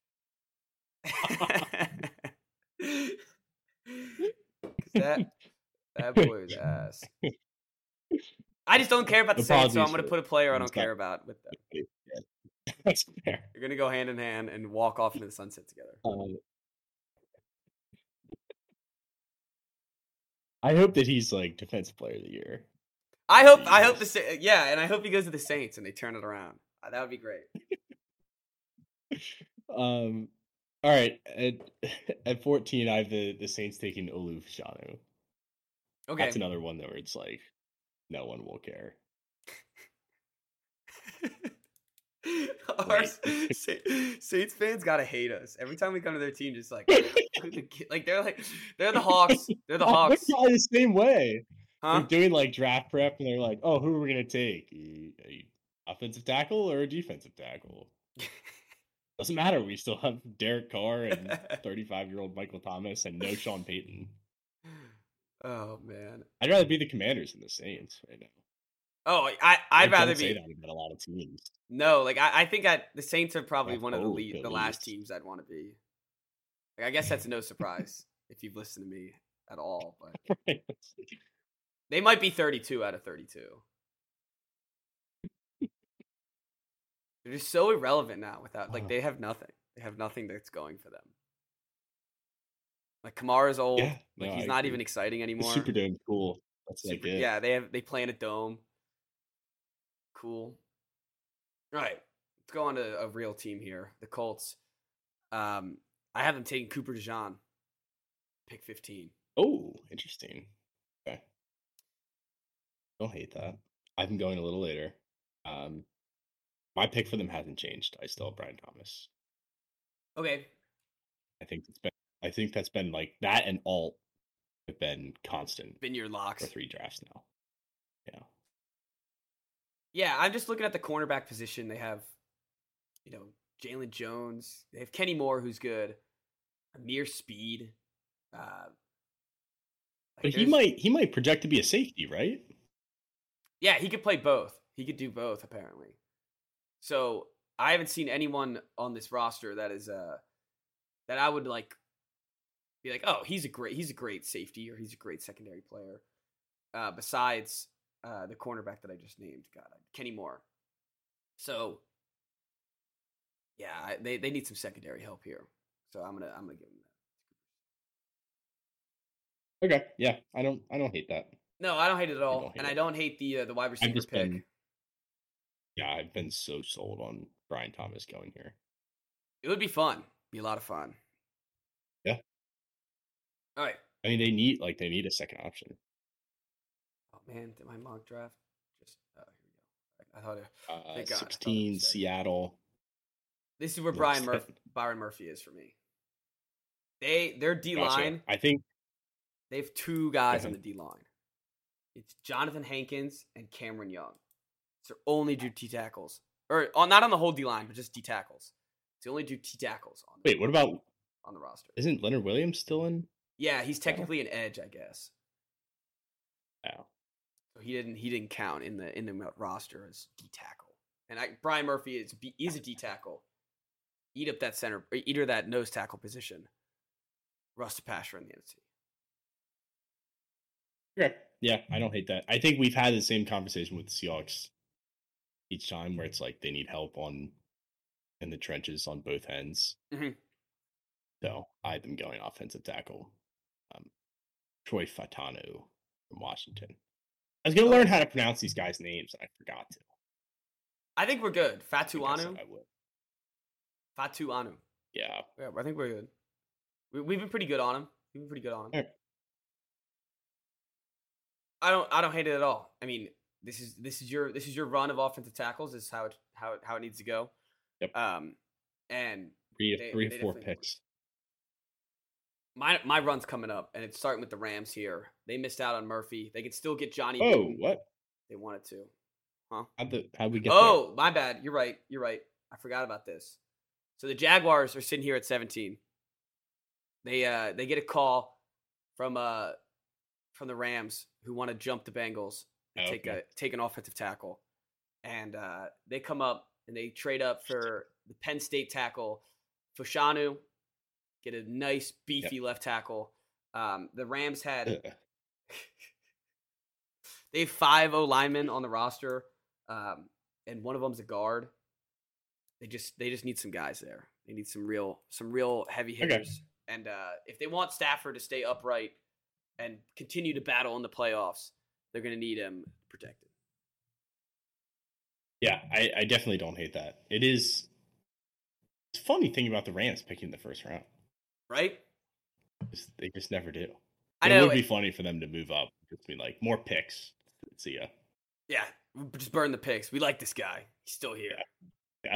that that boy was ass. I just don't care about the Saints, so I'm Apologies going to for- put a player I don't It's not- care about with them. Yeah. That's fair. You're going to go hand in hand and walk off into the sunset together. Um, I hope that he's like defensive player of the year. I hope I hope the Sa- yeah, and I hope he goes to the Saints and they turn it around. Uh, That would be great. Um, all right. At, at fourteen, I have the, the Saints taking Olu Fashanu. Okay. That's another one where it's like no one will care. Our Sa- Saints fans gotta hate us every time we come to their team. Just like, like they're like they're the Hawks. They're the Oh, Hawks, they're probably the same way. huh? They're doing like draft prep, and they're like, "Oh, who are we gonna take? A, a offensive tackle or a defensive tackle?" Doesn't matter. We still have Derek Carr and thirty-five-year-old Michael Thomas and no Sean Payton. Oh man. I'd rather be the Commanders than the Saints right now. Oh, I I'd Don't rather say be that about a lot of teams. no. Like I, I think I, the Saints are probably Yeah, one of the oh, lead, at the last least. teams I'd want to be. Like, I guess that's no surprise if you've listened to me at all. But they might be thirty-two out of thirty-two. They're just so irrelevant now. Without like, Oh. they have nothing. They have nothing that's going for them. Like Kamara's old. Yeah, like no, he's I not agree. even exciting The anymore. Superdome's cool. That's like Super- it. yeah, they have they play in a dome. Cool. All right, let's go on to a real team here, the Colts. Um, I have them taking Cooper DeJean, pick fifteen. Oh, interesting. Okay. Don't hate that. I've been going a little later. Um, my pick for them hasn't changed. I still have Brian Thomas. Okay, I think it's been. I think that's been like that and alt have been constant been your locks. for three drafts now. Yeah. Yeah, I'm just looking at the cornerback position. They have, you know, Jalen Jones. They have Kenny Moore, who's good. Amir Speed. Uh, like But he there's- might he might project to be a safety, right? Yeah, he could play both. He could do both, apparently. So I haven't seen anyone on this roster that is uh that I would like be like, oh, he's a great he's a great safety or he's a great secondary player. Uh, besides uh, the cornerback that I just named, God, Kenny Moore. So yeah, I, they they need some secondary help here. So I'm gonna I'm gonna give them that. Okay. Yeah. I don't I don't hate that. No, I don't hate it at all, don't hate and it. I don't hate the uh, the wide receiver just pick. been- Yeah, I've been so sold on Brian Thomas going here. It would be fun. Be a lot of fun. Yeah. All right. I mean, they need like they need a second option. Oh man, did my mock draft just? Oh, here we go. I thought it, Uh, Thank God, I thought it sixteen, was set. Seattle. this is where Looks Brian set. Murphy, Byron Murphy is for me. They their D Gotcha. line. I think They have two guys Go on the ahead. D line. It's Jonathan Hankins and Cameron Young. It's their only two T tackles, or oh, not on the whole D line, but just D tackles. It's the only two T tackles on the, wait. What about on the roster. isn't Leonard Williams still in? Yeah, he's technically an edge, I guess. Oh, So he didn't he didn't count in the in the roster as D tackle. And I, Brian Murphy is is a D tackle. Eat up that center, or eat her that nose tackle position. Russ to Pasher in the N F C. okay. Yeah, I don't hate that. I think we've had the same conversation with the Seahawks each time, where it's like they need help on in the trenches on both ends. Mhm. So I had them going offensive tackle. Um, Troy Fatano from Washington. I was going to learn how to pronounce these guys' names, and I forgot to. I think we're good. I think I said Fatuanu. I would. Fatuanu. Yeah. Yeah, I think we're good. We, we've been pretty good on him. We've been pretty good on him. Alright. I don't. I don't hate it at all. I mean, this is this is your this is your run of offensive tackles. This is how it how it, how it needs to go. Yep. Um, and Three, They- three they or four definitely- picks. my my run's coming up, and it's starting with the Rams here. They missed out on Murphy. They could still get Johnny. Oh, Boone. what? They wanted to. How'd, the, how'd we get Oh, my bad. You're right. You're right. I forgot about this. So the Jaguars are sitting here at seventeen. They uh they get a call from uh from the Rams who want to jump the Bengals and Oh, take okay. a take an offensive tackle. And uh they come up and they trade up for the Penn State tackle Fushanu, get a nice beefy left tackle. Um the Rams had there? Ugh. they have five O linemen on the roster, um, and one of them's a guard. They just they just need some guys there. They need some real some real heavy Okay. hitters. And uh, if they want Stafford to stay upright and continue to battle in the playoffs, they're going to need him protected. Yeah, I, I definitely don't hate that. It is. It's funny thing about the Rams picking the first round. Right? Just- They just never do. I It know. would be funny for them to move up. Just be like more picks. See ya. Yeah, just burn the picks. We like this guy. He's still here. Yeah.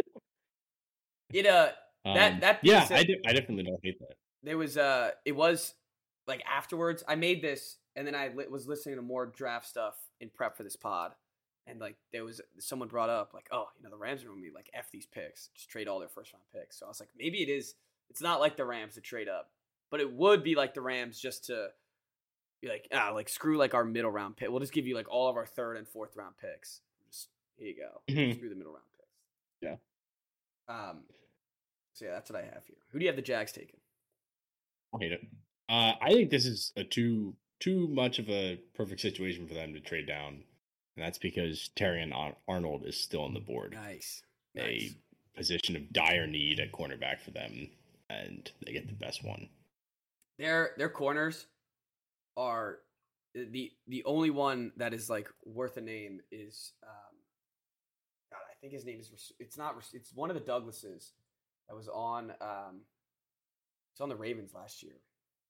It uh That- Um, that being yeah, said- I, do, I definitely don't hate that. there was uh it was like afterwards I made this and then I li- was listening to more draft stuff in prep for this pod, and like there was someone brought up like, oh, you know, the Rams are gonna be like F these picks, just trade all their first round picks. So I was like, maybe it is it's not like the Rams to trade up, but it would be like the Rams just to be like, ah, like screw like our middle round pick, we'll just give you like all of our third and fourth round picks, just here you go. Mhm. Screw the middle round picks. Yeah. um So yeah, that's what I have here. Who do you have the Jags taking? I don't hate it. Uh, I think this is a too too much of a perfect situation for them to trade down, and that's because Terry and Ar- Arnold is still on the board. Nice. A Nice. position of dire need at cornerback for them, and they get the best one. Their their corners are the the only one that is like worth a name is um God, I think his name is Ras- it's not Ras- it's one of the Douglases that was on um it's on the Ravens last year.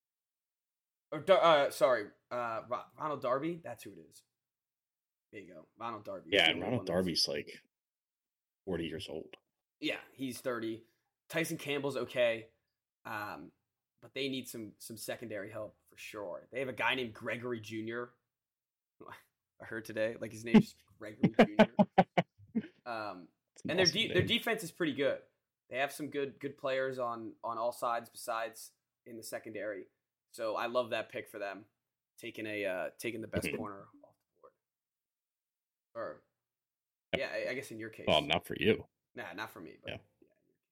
Or Dar- uh sorry, uh Ro- Ronald Darby, that's who it is. There you go. Ronald Darby. Yeah, He's the and only Ronald one that's- Darby's like forty years old. Yeah, he's thirty. Tyson Campbell's okay. Um, but they need some some secondary help for sure. They have a guy named Gregory Junior I heard today, like his name's Gregory Junior Um, It's an and their awesome de- their name. defense is pretty good. They have some good good players on on all sides besides in the secondary. So I love that pick for them, taking a uh, taking the best Mhm. corner off the board. Or yeah, I, I guess in your case. Well, not for you. Nah, not for me. But Yeah. yeah.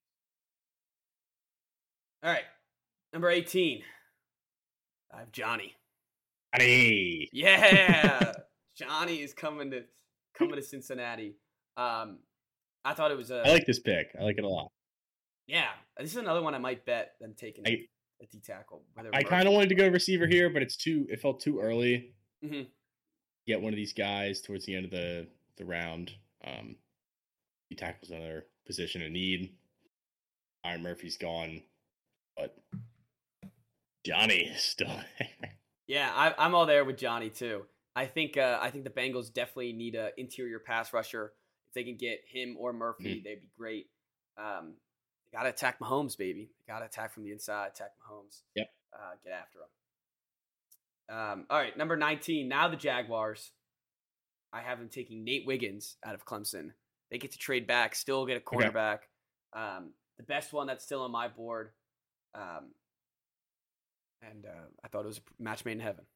All right, number eighteen. I have Johnny. Johnny. Yeah, Johnny is coming to coming to Cincinnati. Um, I thought it was a I like this pick. I like it a lot. yeah. This is another one I might bet them taking I- a D tackle. Whether I kind of wanted to go receiver here, but it's too. It felt too early. Mhm. Get one of these guys towards the end of the the round. Um, he tackles another position of need. Iron Murphy's gone, but Johnny is still there. Yeah, I, I'm all there with Johnny too. I think uh, I think the Bengals definitely need a interior pass rusher. If they can get him or Murphy, Mhm. they'd be great. Um, they Gotta attack Mahomes, baby. Gotta attack from the inside, attack Mahomes. Yep. Uh, get after him. Um, all right, number nineteen. Now the Jaguars. I have them taking Nate Wiggins out of Clemson. They get to trade back, still get a cornerback. Okay. Um, the best one that's still on my board. Um, and uh, I thought it was a match made in heaven.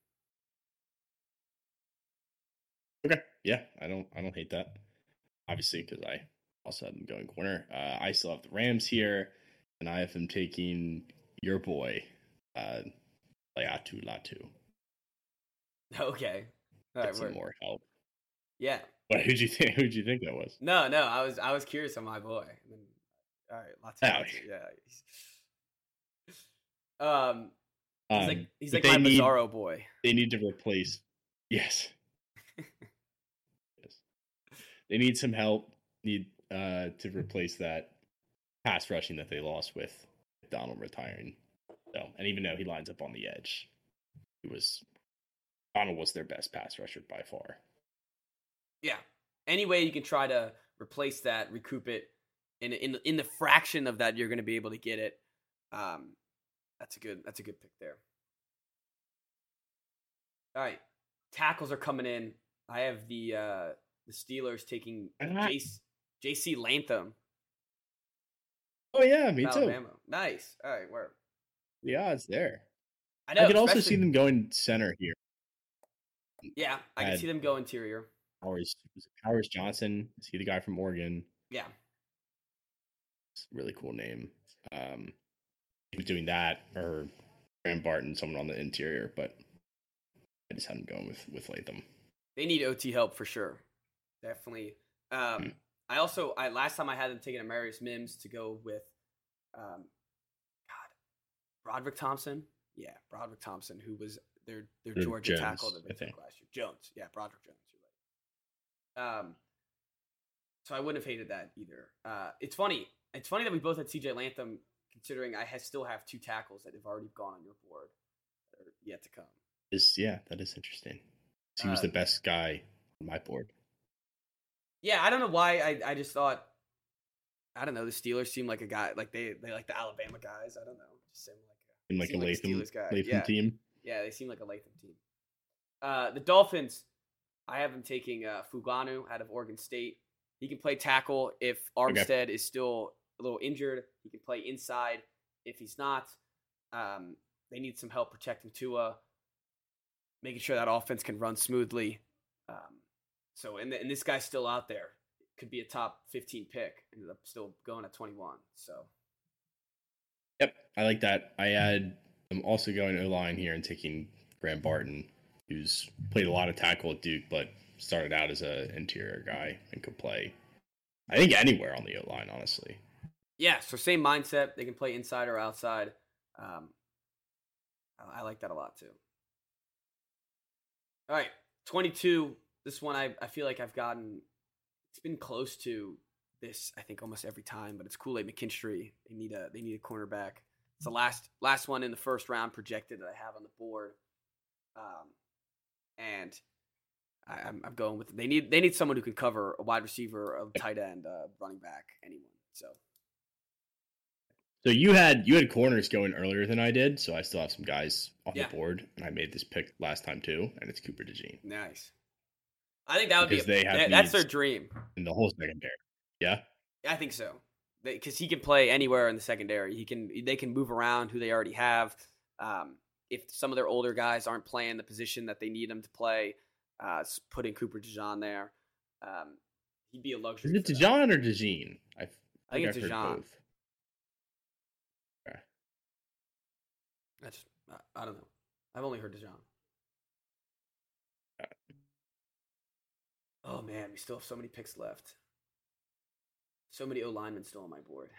Okay. Yeah, I don't I don't hate that. Obviously, because I also have them going corner. Uh, I still have the Rams here, and I have them taking your boy, uh, Laiatu Latu. Okay. All Get right, some we're, more help. yeah. What who'd you think? Who'd you think that was? No, no, I was I was curious on my boy. And then, all right, Latu, Oh. Latu, yeah. Um, he's Um, like he's but like my they need- Bizarro boy. They need to replace. Yes. Yes. They need some help. Need uh, to replace that pass rushing that they lost with Donald retiring. So, and even though he lines up on the edge, he was Donald was their best pass rusher by far. Yeah. Any way you can try to replace that, recoup it in in in the fraction of that you're going to be able to get it. Um, that's a good that's a good pick there. All right, tackles are coming in. I have the uh, the Steelers taking J C, J C Latham. Oh yeah, me Alabama. too. Nice. All right, where The odds there. I know. I could also see especially- them going center here. Yeah, I can Had- see them go interior. Powers, Powers Johnson. Is he the guy from Oregon? Yeah. It's a really cool name. Um, he was doing that, or Graham Barton, someone on the interior, but I just had him going with with Latham. They need O T help for sure. Definitely. Um, Hmm. I also, I last time I had them taking Amarius Mims to go with, um, God, Broderick Thompson. Yeah, Broderick Thompson, who was their their Or Georgia Jones, tackle that I they took think. last year. Jones. Yeah, Broderick Jones. You're right. Um, so I wouldn't have hated that either. Uh, it's funny. It's funny that we both had C J Latham, considering I has, still have two tackles that have already gone on your board that are yet to come. Is yeah, that is interesting. He was Uh, the best guy on my board. Yeah, I don't know why. I, I just thought, I don't know. The Steelers seem like a guy, like they they like the Alabama guys. I don't know. Just seem like In like a seem like a Latham, Steelers guy. Latham Yeah. team. yeah, they seem like a Latham team. Uh, the Dolphins, I have them taking uh, Fuganu out of Oregon State. He can play tackle if Armstead is still a little injured. He can play inside if he's not. Um, they need some help protecting Tua, making sure that offense can run smoothly. Um, so, and, and this guy's still out there. Could be a top fifteen pick. Ended up still going at twenty-one. So, Yep, I like that. I had I'm also going O line here and taking Graham Barton, who's played a lot of tackle at Duke, but started out as an interior guy and could play, I think, anywhere on the O line, honestly. yeah, so same mindset. They can play inside or outside. Um, I, I like that a lot too. All right, twenty-two. This one I, I feel like I've gotten, it's been close to this, I think, almost every time, but it's Kool-Aid McKinstry. They need a they need a cornerback. It's the last last one in the first round projected that I have on the board. Um, and I, I'm, I'm going with they need they need someone who can cover a wide receiver, a tight end, uh, running back, anyone. So So you had you had corners going earlier than I did, so I still have some guys off Yeah. the board, and I made this pick last time too, and it's Cooper DeJean nice. I think that would Because be a, they have that- that's their needs. dream. in the whole secondary. Yeah, I think so, because he can play anywhere in the secondary. He can they can move around who they already have. Um, if some of their older guys aren't playing the position that they need them to play, uh, s- putting Cooper DeJean there, um, he'd be a luxury. is it for them. DeJean or DeJean? I, I think it's I've heard DeJean. both. Okay. I just I, I don't know. I've only heard DeJean. Oh man, we still have so many picks left. So many O linemen still on my board.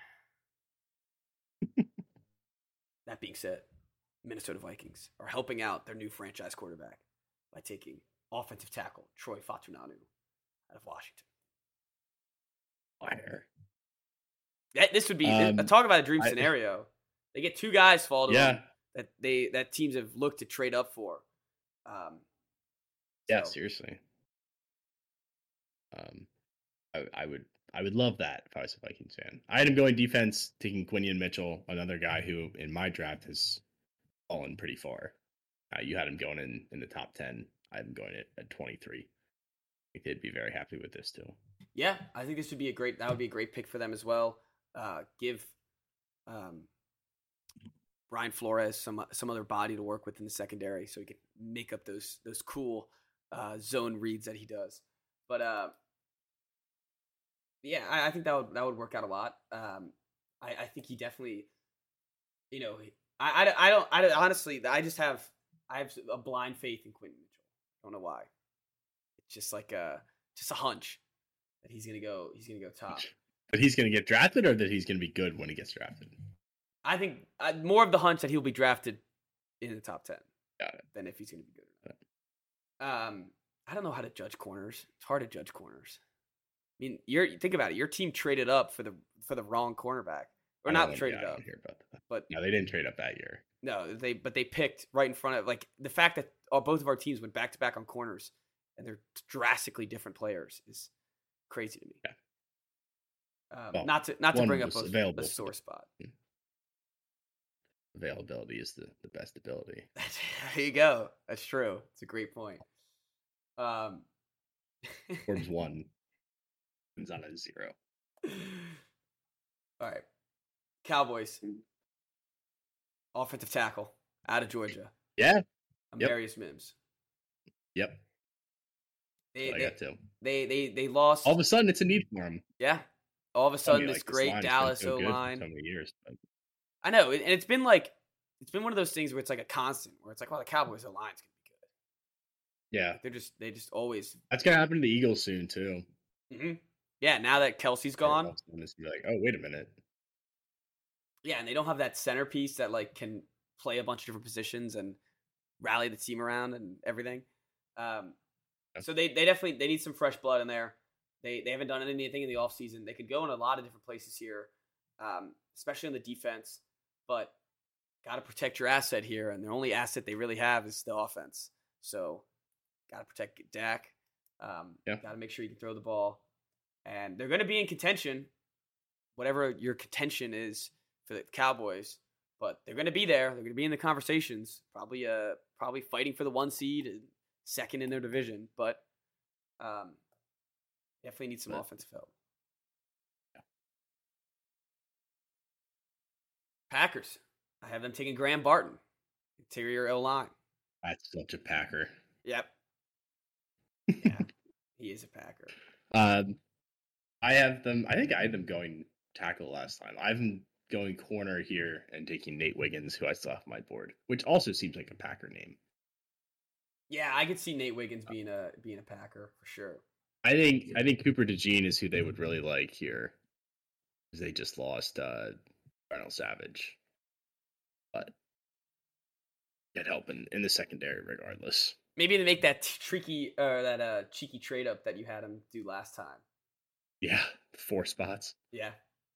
That being said, Minnesota Vikings are helping out their new franchise quarterback by taking offensive tackle Troy Fatunanu out of Washington. Fire. That, this would be Um, talk about a dream I- scenario. They get two guys fall to Yeah, them that they that teams have looked to trade up for. Um, yeah, so- seriously. Um, I, I would I would love that if I was a Vikings fan. I had him going defense, taking Quinion Mitchell, another guy who in my draft has fallen pretty far. Uh, you had him going in, in the top ten. I had him going at, at twenty-three. I think they'd be very happy with this too. Yeah, I think this would be a great. That would be a great pick for them as well. Uh, give um, Brian Flores some some other body to work with in the secondary, so he can make up those those cool uh, zone reads that he does. But uh, yeah, I, I think that would that would work out a lot. Um, I, I think he definitely, you know, I, I, I don't I honestly I just have I have a blind faith in Quinton Mitchell. I don't know why. It's just like a just a hunch that he's gonna go he's gonna go top. But he's gonna get drafted, or that he's gonna be good when he gets drafted. I think uh, more of the hunch that he'll be drafted in the top ten. Got it. Than if he's gonna be good or not. Um, I don't know how to judge corners. It's hard to judge corners. I mean, you're think about it. Your team traded up for the for the wrong cornerback, or I not don't- traded yeah, I up, don't hear about that. but No, they didn't trade up that year. no, they but they picked right in front of like the fact that oh, both of our teams went back to back on corners, and they're drastically different players is crazy to me. Yeah. Um, Well, not to not to one bring up was a, available a for sore the- spot. Availability is the, the best ability. There you go. That's true. It's a great point. Um, Forbes one is on a zero. all right, Cowboys offensive tackle out of Georgia, Yeah. Yep. Amarius Mims. Yep. They I they, got two. they they they lost. All of a sudden, it's a need for him. yeah. All of a sudden, I mean, this like, great line's been Dallas so O good for line. so many years. But I know, and it's been like it's been one of those things where it's like a constant, where it's like, well, the Cowboys' O line's gonna be good. yeah, They're just they just always. that's gonna happen to the Eagles soon too. hmm Yeah, now that Kelsey's gone, All of a sudden it's gonna be like, oh, wait a minute. yeah, and they don't have that centerpiece that like can play a bunch of different positions and rally the team around and everything. Um, Yeah. so they, they definitely they need some fresh blood in there. They they haven't done anything in the offseason. They could go in a lot of different places here, um, especially on the defense. But got to protect your asset here, and the only asset they really have is the offense. So got to protect Dak. Um, Yeah. Got to make sure you can throw the ball, and they're going to be in contention, whatever your contention is for the Cowboys. But they're going to be there. They're going to be in the conversations. Probably, uh, probably fighting for the one seed, and second in their division. But um, definitely need some But- offensive help. Packers. I have them taking Graham Barton, interior O line. That's such a Packer. Yep. Yeah, he is a Packer. Um, I have them. I think I had them going tackle last time. I have them going corner here and taking Nate Wiggins, who I still have on my board, which also seems like a Packer name. Yeah, I could see Nate Wiggins being a being a Packer for sure. I think I think Cooper DeJean is who they would really like here, because they just lost uh, Darnell Savage, but get help in, in the secondary regardless. Maybe they make that tricky or that uh cheeky trade up that you had him do last time. Yeah, four spots. Yeah.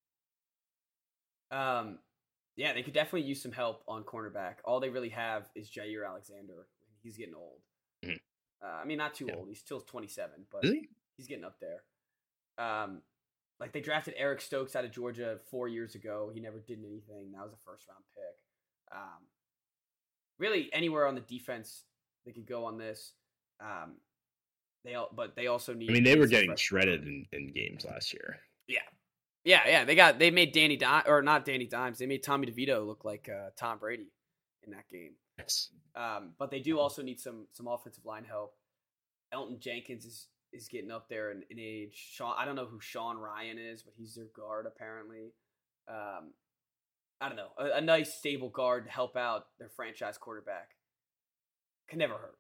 Um, yeah, they could definitely use some help on cornerback. All they really have is Jair Alexander. He's getting old. Mhm. Uh, I mean, not too Yeah. old. He's still twenty-seven, but Is he? he's getting up there. Um, like they drafted Eric Stokes out of Georgia four years ago. He never did anything. That was a first round pick. Um, really, anywhere on the defense they could go on this. Um, they all, but they also need. I mean, they were some getting fresh shredded blood. in, in games last year. Yeah, yeah, yeah. They got they made Danny Di- or not Danny Dimes. They made Tommy DeVito look like uh, Tom Brady in that game. Yes. Um, but they do also need some some offensive line help. Elton Jenkins is is getting up there in, in age. Sean, I don't know who Sean Ryan is, but he's their guard apparently. Um, I don't know, a, a nice stable guard to help out their franchise quarterback can never hurt.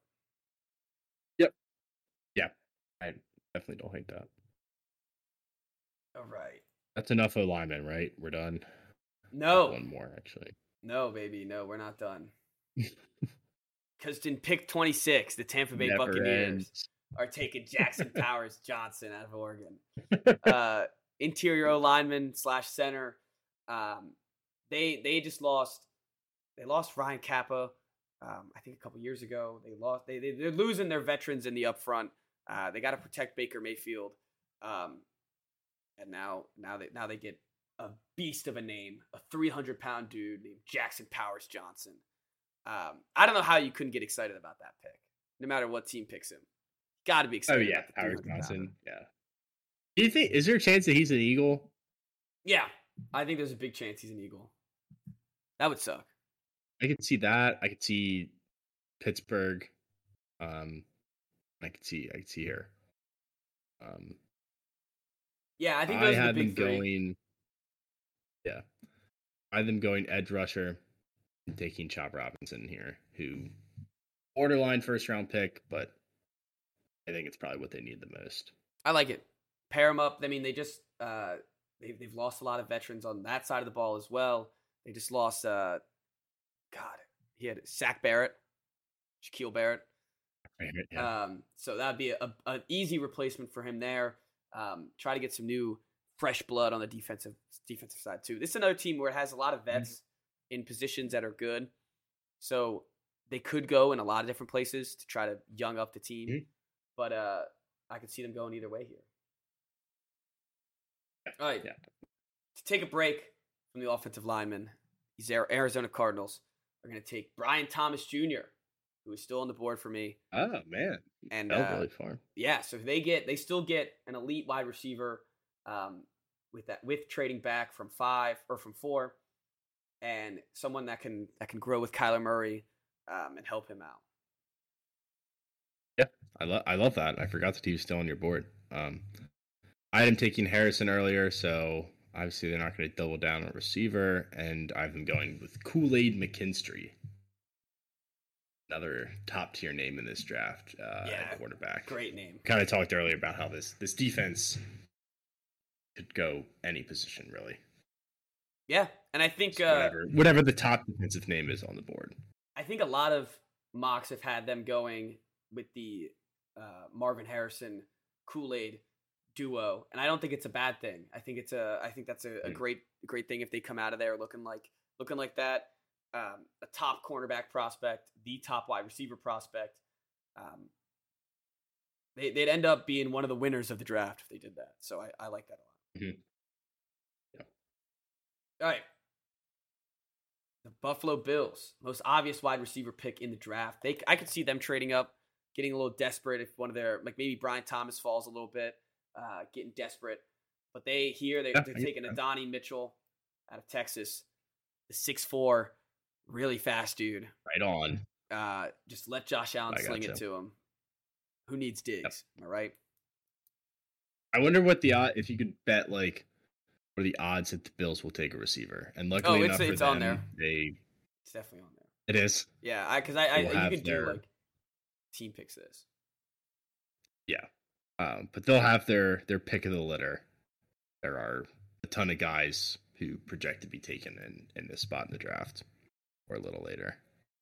I definitely don't hate that. All right, That's enough O linemen, right? We're done. no, One more, actually. no, baby, no, we're not done. Because in pick twenty-six, the Tampa Bay Never Buccaneers ends. are taking Jackson Powers Johnson out of Oregon. Uh, interior O lineman slash center. Um, they they just lost. They lost Ryan Kappa. Um, I think a couple years ago they lost. They, they they're losing their veterans in the upfront. Uh, they got to protect Baker Mayfield. Um, and now now they now they get a beast of a name, a three hundred pound dude named Jackson Powers Johnson. Um, I don't know how you couldn't get excited about that pick, no matter what team picks him. Got to be Oh excited. yeah, about the Powers three hundred pounder. Johnson. Yeah. Do you think is there a chance that he's an Eagle? Yeah, I think there's a big chance he's an Eagle. That would suck. I could see that. I could see Pittsburgh. Um, I could see. I could see here. Um, Yeah, I think I those are the had them big three. going. Yeah, I had them going edge rusher and taking Chop Robinson here, who borderline first round pick, but I think it's probably what they need the most. I like it. Pair them up. I mean, they just uh, they they've lost a lot of veterans on that side of the ball as well. They just lost. Uh, God, he had Sack Barrett, Shaquille Barrett. Yeah. Um, so that'd be a, an easy replacement for him there. Um, try to get some new, fresh blood on the defensive defensive side too. This is another team where it has a lot of vets mm-hmm. in positions that are good, so they could go in a lot of different places to try to young up the team. Mm-hmm. But uh, I could see them going either way here. All right, yeah. To take a break from the offensive lineman, these Arizona Cardinals are going to take Brian Thomas Junior, who is still on the board for me. Oh man, and fell uh, really far. Yeah, so they get they still get an elite wide receiver um, with that with trading back from five or from four, and someone that can that can grow with Kyler Murray um, and help him out. Yeah, I love I love that. I forgot that he was still on your board. Um, I had him taking Harrison earlier, so obviously they're not going to double down on receiver, and I have them going with Kool-Aid McKinstry. Another top tier name in this draft, uh, yeah, at quarterback. Great name. Kind of talked earlier about how this this defense could go any position really. Yeah, and I think uh, whatever whatever the top defensive name is on the board. I think a lot of mocks have had them going with the uh, Marvin Harrison Kool-Aid duo, and I don't think it's a bad thing. I think it's a I think that's a, a great great thing if they come out of there looking like looking like that. Um, a top cornerback prospect, the top wide receiver prospect. Um, they, they'd end up being one of the winners of the draft if they did that. So I, I like that a lot. Mm-hmm. Yeah. All right. The Buffalo Bills, most obvious wide receiver pick in the draft. They I could see them trading up, getting a little desperate if one of their, like maybe Brian Thomas falls a little bit, uh, getting desperate. But they here, they, yeah, they're taking Adonai Mitchell out of Texas, the six foot four. Really fast dude. Right on. Uh, just let Josh Allen I sling gotcha. it to him. Who needs Diggs? Yep. Am I right? I wonder what the odd if you could bet like what are the odds that the Bills will take a receiver. And luckily oh, enough it's, for it's them, on there. they it's definitely on there. It is. Yeah, I because I, I you could their, do like team picks this. Yeah, um, but they'll have their their pick of the litter. There are a ton of guys who project to be taken in in this spot in the draft. Or a little later.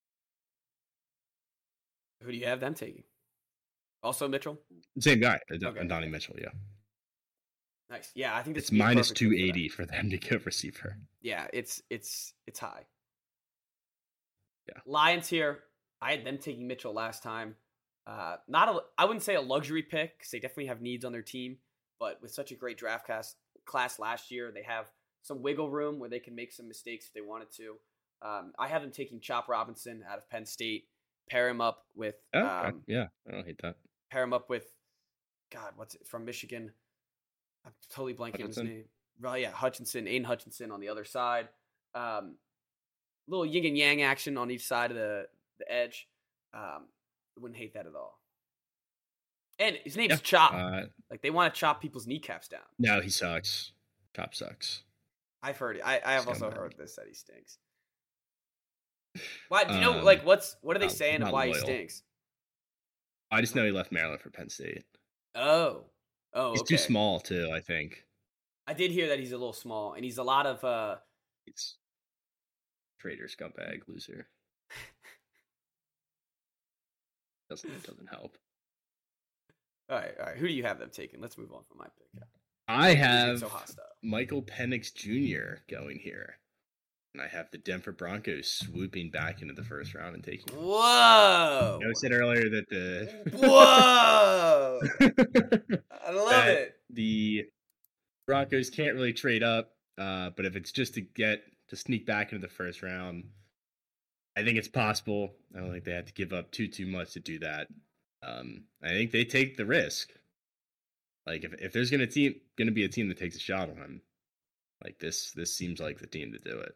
Who do you have them taking? Also Mitchell? Same guy. Okay. Adonai Mitchell, yeah. Nice. Yeah, I think this it's minus two eighty for, for them to go receiver. Yeah, it's it's it's high. Yeah. Lions here. I had them taking Mitchell last time. Uh, not a, I wouldn't say a luxury pick because they definitely have needs on their team, but with such a great draft class class last year, they have some wiggle room where they can make some mistakes if they wanted to. Um, I have them taking Chop Robinson out of Penn State, pair him up with oh, okay. um, yeah, I don't hate that. Pair him up with God, what's it from Michigan? I'm totally blanking Hutchinson. on his name. Well, yeah, Hutchinson, Aiden Hutchinson on the other side. Um, little yin and yang action on each side of the the edge. Um, wouldn't hate that at all. And his name's yeah. Chop. Uh, like they want to chop people's kneecaps down. No, he sucks. Chop sucks. I've heard it. I, I have Scumbag. also heard this that he stinks. Why? Do you know? Um, like, what's what are they not- saying of not why he loyal. stinks? I just know he left Maryland for Penn State. Oh, oh, He's okay. too small too. I think I did hear that he's a little small, and he's a lot of. uh he's traitor, scumbag, loser. doesn't doesn't help. All right, all right. Who do you have them taking? Let's move on from my pick. I Don't get have so hostile. Michael Penix Junior going here. And I have the Denver Broncos swooping back into the first round and taking him. Whoa! I said earlier that the Whoa! I love that it. The Broncos can't really trade up, uh, but if it's just to get to sneak back into the first round, I think it's possible. I don't think they have to give up too too much to do that. Um, I think they take the risk. Like if if there's gonna team gonna be a team that takes a shot on him, like this this seems like the team to do it.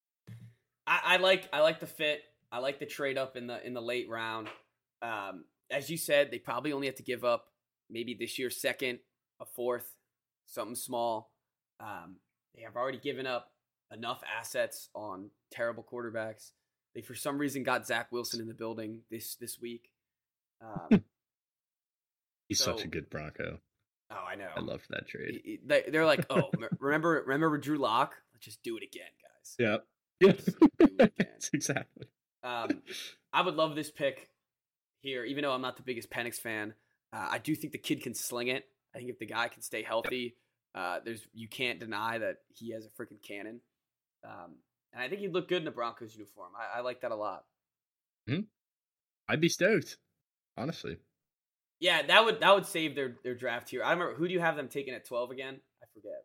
I, I like I like the fit. I like the trade up in the in the late round. Um, as you said, they probably only have to give up maybe this year's second, a fourth, something small. Um, they have already given up enough assets on terrible quarterbacks. They for some reason got Zach Wilson in the building this this week. Um, He's so, such a good Bronco. Oh, I know. I love that trade. He- they- They're like, oh, remember remember Drew Lock? Let's just do it again, guys. Yeah. Yeah. Let's do it again. Exactly. Um, I would love this pick here, even though I'm not the biggest Penix fan. Uh, I do think the kid can sling it. I think if the guy can stay healthy, uh, there's you can't deny that he has a freaking cannon. Um, and I think he'd look good in a Broncos uniform. I, I like that a lot. Mm-hmm. I'd be stoked, honestly. Yeah, that would that would save their, their draft here. I remember, who do you have them taking at twelve again? I forget.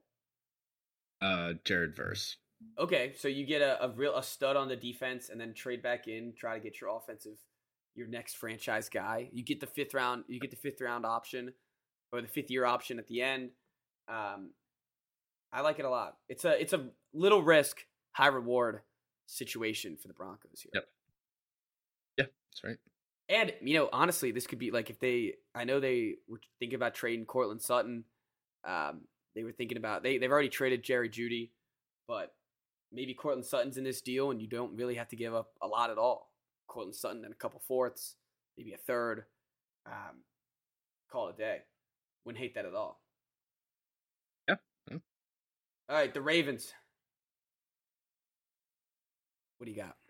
Uh, Jared Verse. Okay, so you get a, a real a stud on the defense, and then trade back in, try to get your offensive, your next franchise guy. You get the fifth round, you get the fifth round option, or the fifth year option at the end. Um, I like it a lot. It's a it's a little risk, high reward situation for the Broncos here. Yep. Yeah, that's right. And, you know, honestly, this could be like if they, I know they were thinking about trading Cortland Sutton. Um, they were thinking about, they, they've already traded Jerry Jeudy, but maybe Cortland Sutton's in this deal and you don't really have to give up a lot at all. Cortland Sutton and a couple fourths, maybe a third. Um, call it a day. Wouldn't hate that at all. Yeah. yeah. All right, the Ravens. What do you got?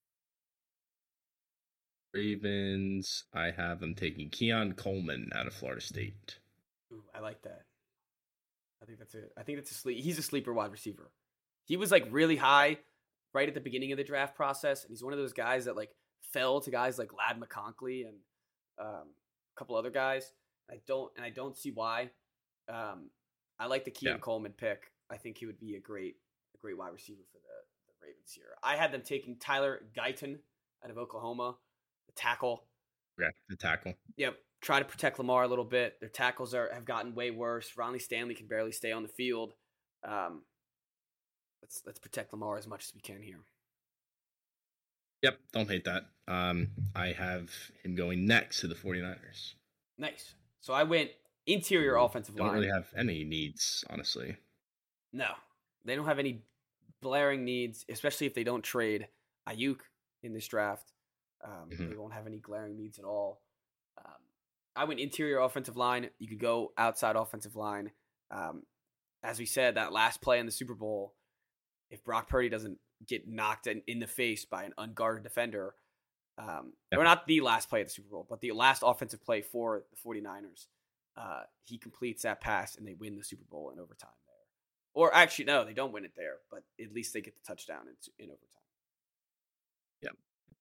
Ravens, I have them taking Keon Coleman out of Florida State. Ooh, I like that. I think that's a. I think that's a sleep. He's a sleeper wide receiver. He was like really high right at the beginning of the draft process, and he's one of those guys that like fell to guys like Ladd McConkey and um, a couple other guys. I don't, and I don't see why. Um, I like the Keon Yeah. Coleman pick. I think he would be a great, a great wide receiver for the, the Ravens here. I had them taking Tyler Guyton out of Oklahoma. The tackle. Yeah, the tackle. Yep. Try to protect Lamar a little bit. Their tackles are have gotten way worse. Ronnie Stanley can barely stay on the field. Um, let's let's protect Lamar as much as we can here. Yep, don't hate that. Um, I have him going next to the 49ers. Nice. So I went interior offensive Don't line. really have any needs, honestly. No, they don't have any blaring needs, especially if they don't trade Ayuk in this draft. Um, Mhm. They won't have any glaring needs at all. Um, I went interior offensive line. You could go outside offensive line. Um, as we said, that last play in the Super Bowl, if Brock Purdy doesn't get knocked in, in the face by an unguarded defender, um, Yep. or not the last play of the Super Bowl, but the last offensive play for the 49ers, uh, he completes that pass and they win the Super Bowl in overtime there. Or actually, no, they don't win it there, but at least they get the touchdown in, in overtime. Yep.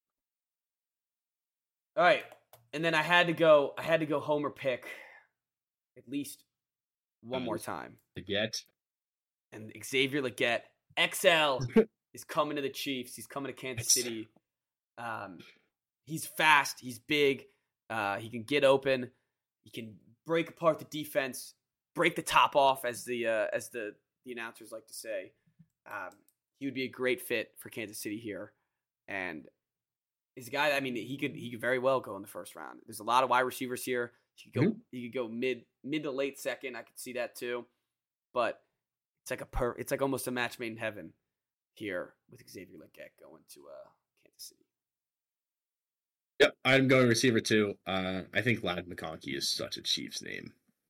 All right, and then I had to go. I had to go Homer pick at least one Um, more time. To get And Xavier Legette, X L, is coming to the Chiefs. He's coming to Kansas X L. City. Um, he's fast. He's big. Uh, he can get open. He can break apart the defense, break the top off, as the uh, as the the announcers like to say. Um, he would be a great fit for Kansas City here, and he's a guy. I mean, he could he could very well go in the first round. There's a lot of wide receivers here. He could go Mhm. he could go mid mid to late second. I could see that too, but it's like a per it's like almost a match made in heaven here with Xavier Legette going to uh, Kansas City. Yep, I'm going receiver too. Uh, I think Ladd McConkey is such a Chiefs name.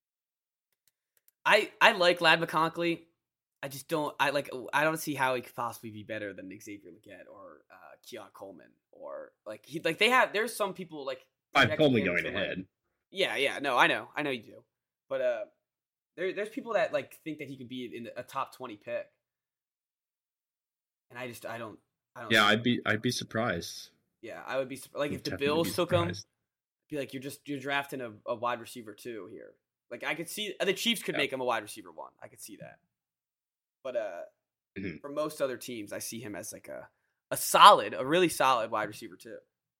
I I like Ladd McConkey. I just don't. I like. I don't see how he could possibly be better than Xavier Legette or uh, Keon Coleman or like he like they have. There's some people like I'm projecting only him going to, like- ahead. yeah, yeah. No, I know, I know you do. But uh, there there's people that like think that he could be in a top twenty pick, and I just I don't. I don't. Yeah, see I'd it. be I'd be surprised. Yeah, I would be surp- like I'd if the definitely Bills be took him, surprised. be like you're just you're drafting a, a wide receiver too here. Like I could see the Chiefs could Yeah. make him a wide receiver one. I could see that. But uh, Mhm. for most other teams, I see him as like a a solid, a really solid wide receiver too.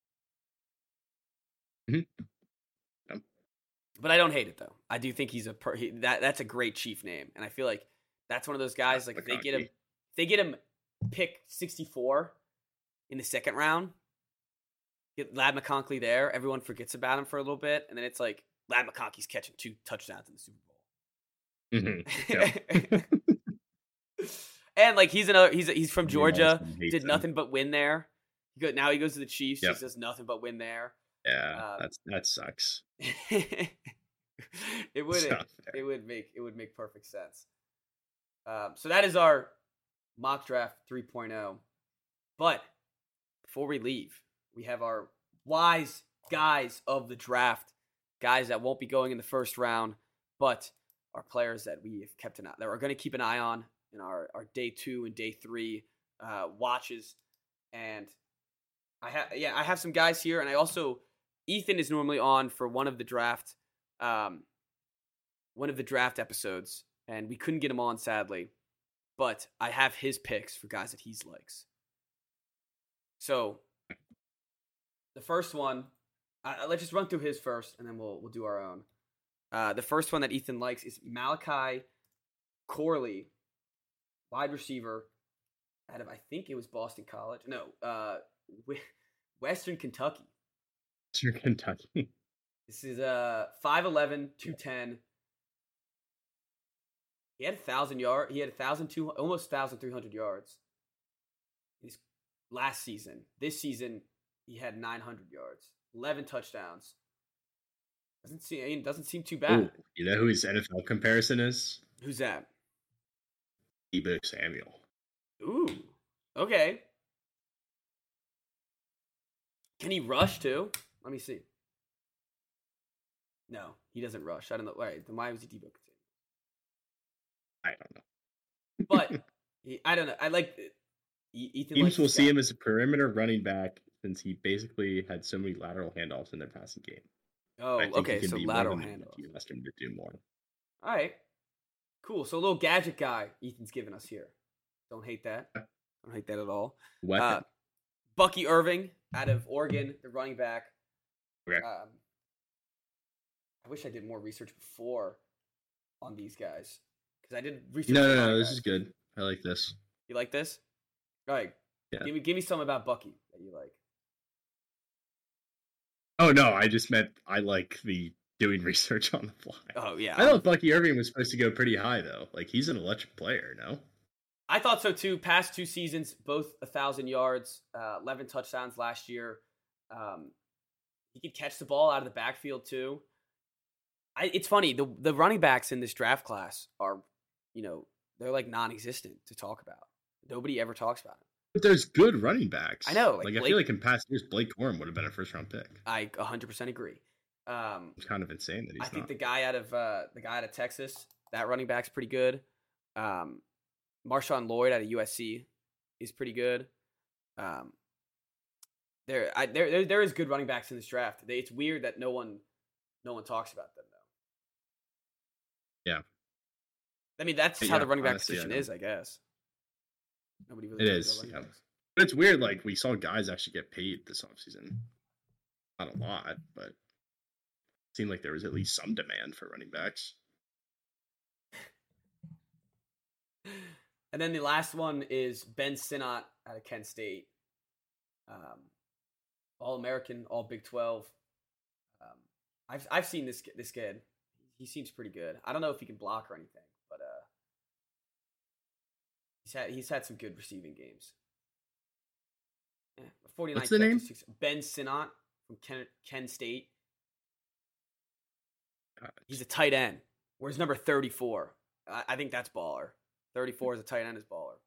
Mhm. Yep. But I don't hate it though. I do think he's a per, he, that that's a great Chief name, and I feel like that's one of those guys. Like if they get him, McConkey. if they get him pick sixty-four in the second round, get Lad McConkey there. Everyone forgets about him for a little bit, and then it's like Lad McConkey's catching two touchdowns in the Super Bowl. Mhm. Yep. And like he's another he's he's from Jim Georgia, Austin hates did him. nothing but win there. He go, now he goes to the Chiefs. Yep. He does nothing but win there. Yeah, Um, that's that sucks. it would It's not fair. it would make it would make perfect sense. Um, so that is our mock draft 3.0. But before we leave, we have our wise guys of the draft, guys that won't be going in the first round, but are players that we have kept an eye that we're going to keep an eye on in our, our day two and day three uh, watches. And I have yeah I have some guys here, and I also Ethan is normally on for one of the draft um, one of the draft episodes, and we couldn't get him on sadly, but I have his picks for guys that he likes. So the first one, uh, let's just run through his first, and then we'll we'll do our own. Uh, the first one that Ethan likes is Malachi Corley, wide receiver out of I think it was Boston College. No, uh, Western Kentucky. It's Kentucky. This is uh five eleven, two ten. He had a thousand yard. He had a thousand two, almost thousand three hundred yards. His last season. This season, he had nine hundred yards, eleven touchdowns. Doesn't seem. I mean, doesn't seem too bad. Ooh, you know who his N F L comparison is? Who's that? Debo Samuel. Ooh. Okay. Can he rush too? Let me see. No, he doesn't rush. I don't know. All right, then why was he Debo? I don't know. But he, I don't know. I like E- Ethan. Teams likes will this see guy. him as a perimeter running back since he basically had so many lateral handoffs in their passing game. Oh, I think okay. he can So be more lateral than that handle. if you ask him to do more. All right. Cool. So a little gadget guy Ethan's giving us here. Don't hate that. Don't hate that at all. Weapon. Uh, Bucky Irving out of Oregon, the running back. Okay. Um, I wish I did more research before on these guys because I did research. no, on no, my no. This guys. is good. I like this. You like this? All right. Yeah. Give me, give me some about Bucky that you like. Oh no, I just meant I like the doing research on the fly. Oh yeah. I thought Bucky Irving was supposed to go pretty high though. Like he's an electric player, no? I thought so too. Past two seasons, both a thousand yards, uh, eleven touchdowns last year. Um, he could catch the ball out of the backfield too. I, it's funny the the running backs in this draft class are, you know, they're like non-existent to talk about. Nobody ever talks about it. But there's good running backs. I know, Like, like I Blake- feel like in past years, Blake Corum would have been a first round pick. I one hundred percent agree. Um, It's kind of insane that he's I think not. the guy out of uh, the guy out of Texas, that running back's pretty good. Um, Marshawn Lloyd out of U S C is pretty good. Um, there, I, there, there, there is good running backs in this draft. They, it's weird that no one, no one talks about them though. Yeah. I mean that's Yeah, how the running back honestly, I position know. is, I guess. Nobody really. It talks is, about running yeah. backs. But it's weird, like we saw guys actually get paid this offseason. Not a lot, but it seemed like there was at least some demand for running backs. And then the last one is Ben Sinnott out of Kent State. Um, all American, all Big twelve. Um, I've I've seen this this kid. He seems pretty good. I don't know if he can block or anything, but uh, he's had he's had some good receiving games. Yeah, forty-nine What's the name? catches, six- Ben Sinnott from Ken, Kent State. God. He's a tight end. Where's number thirty-four? I, I think that's baller. thirty-four as a tight end is baller.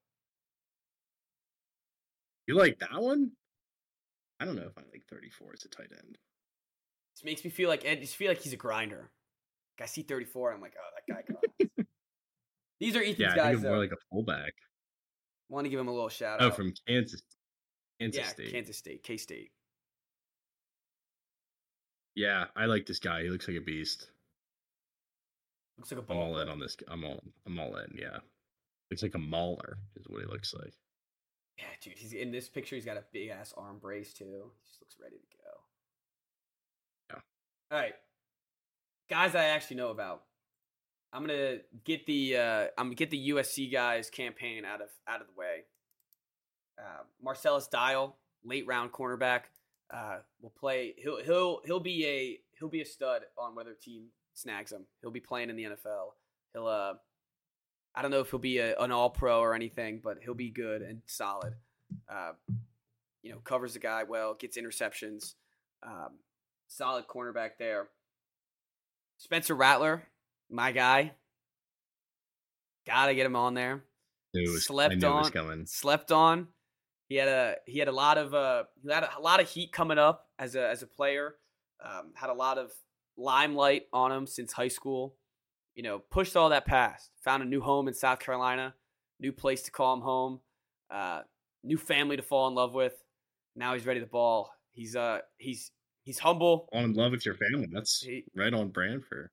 You like that one? I don't know if I like thirty-four as a tight end. This makes me feel like I just feel like he's a grinder. Like I see thirty-four, I'm like, oh, that guy grinds. These are Ethan's Yeah, I guys. think of though. more like a fullback. Want to give him a little shout Oh, out. from Kansas. Kansas yeah, State. Kansas State, K State. Yeah, I like this guy. He looks like a beast. Looks like a I'm ball. all in on this. I'm all. I'm all in. Yeah, looks like a mauler is what he looks like. Yeah, dude. He's in this picture. He's got a big ass arm brace too. He just looks ready to go. Yeah. All right, guys. I actually know about. I'm gonna get the uh, I'm gonna get the U S C guys campaign out of out of the way. Uh, Marcellus Dial, late round cornerback, uh, will play. He'll he'll he'll be a he'll be a stud on whether team snags him. He'll be playing in the N F L. He'll uh, I don't know if he'll be a, an All Pro or anything, but he'll be good and solid. Uh, you know, covers the guy well, gets interceptions. Um, solid cornerback there. Spencer Rattler, my guy. Gotta get him on there. It was, slept I knew on. it was coming. Slept on. He had a he had a lot of uh he had a, a lot of heat coming up as a as a player. Um, had a lot of limelight on him since high school. You know, pushed all that past. Found a new home in South Carolina. New place to call him home. Uh, new family to fall in love with. Now he's ready to ball. He's uh he's he's humble. Fall in love with your family. That's He, right on brand for.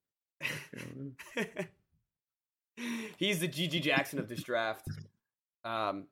he's the G G Jackson of this draft. Um,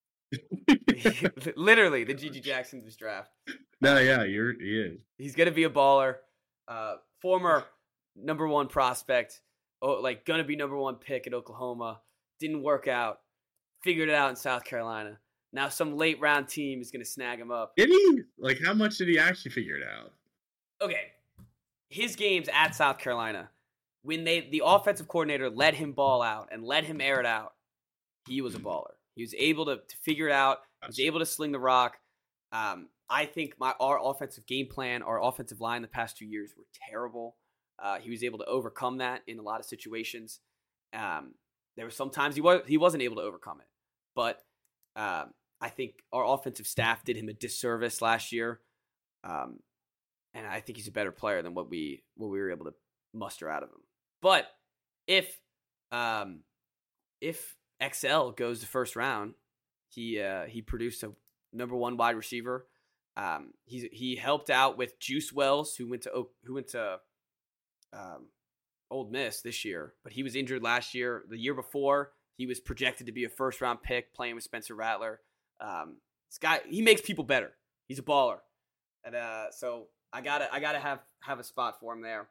literally the G G Jackson of this draft. No, yeah, you're he is. He's gonna be a baller. Uh, former number one prospect. Oh, like gonna be number one pick at Oklahoma. Didn't work out. Figured it out in South Carolina. Now some late round team is gonna snag him up. Did he? Like, how much did he actually figure it out? Okay, his games at South Carolina, when they the offensive coordinator let him ball out and let him air it out, he was a baller. He was able to, to figure it out. He was able to sling the rock. Um, I think my our offensive game plan, our offensive line the past two years were terrible. Uh, he was able to overcome that in a lot of situations. Um, there were some times he was he wasn't able to overcome it, but um, I think our offensive staff did him a disservice last year, um, and I think he's a better player than what we what we were able to muster out of him. But if um, if X L goes the first round, he uh, he produced a number one wide receiver. Um, he's he helped out with Juice Wells, who went to who went to um, Old Miss this year, but he was injured last year. The year before, he was projected to be a first round pick, playing with Spencer Rattler. Um, this guy, he makes people better. He's a baller, and uh, so I gotta I gotta have have a spot for him there.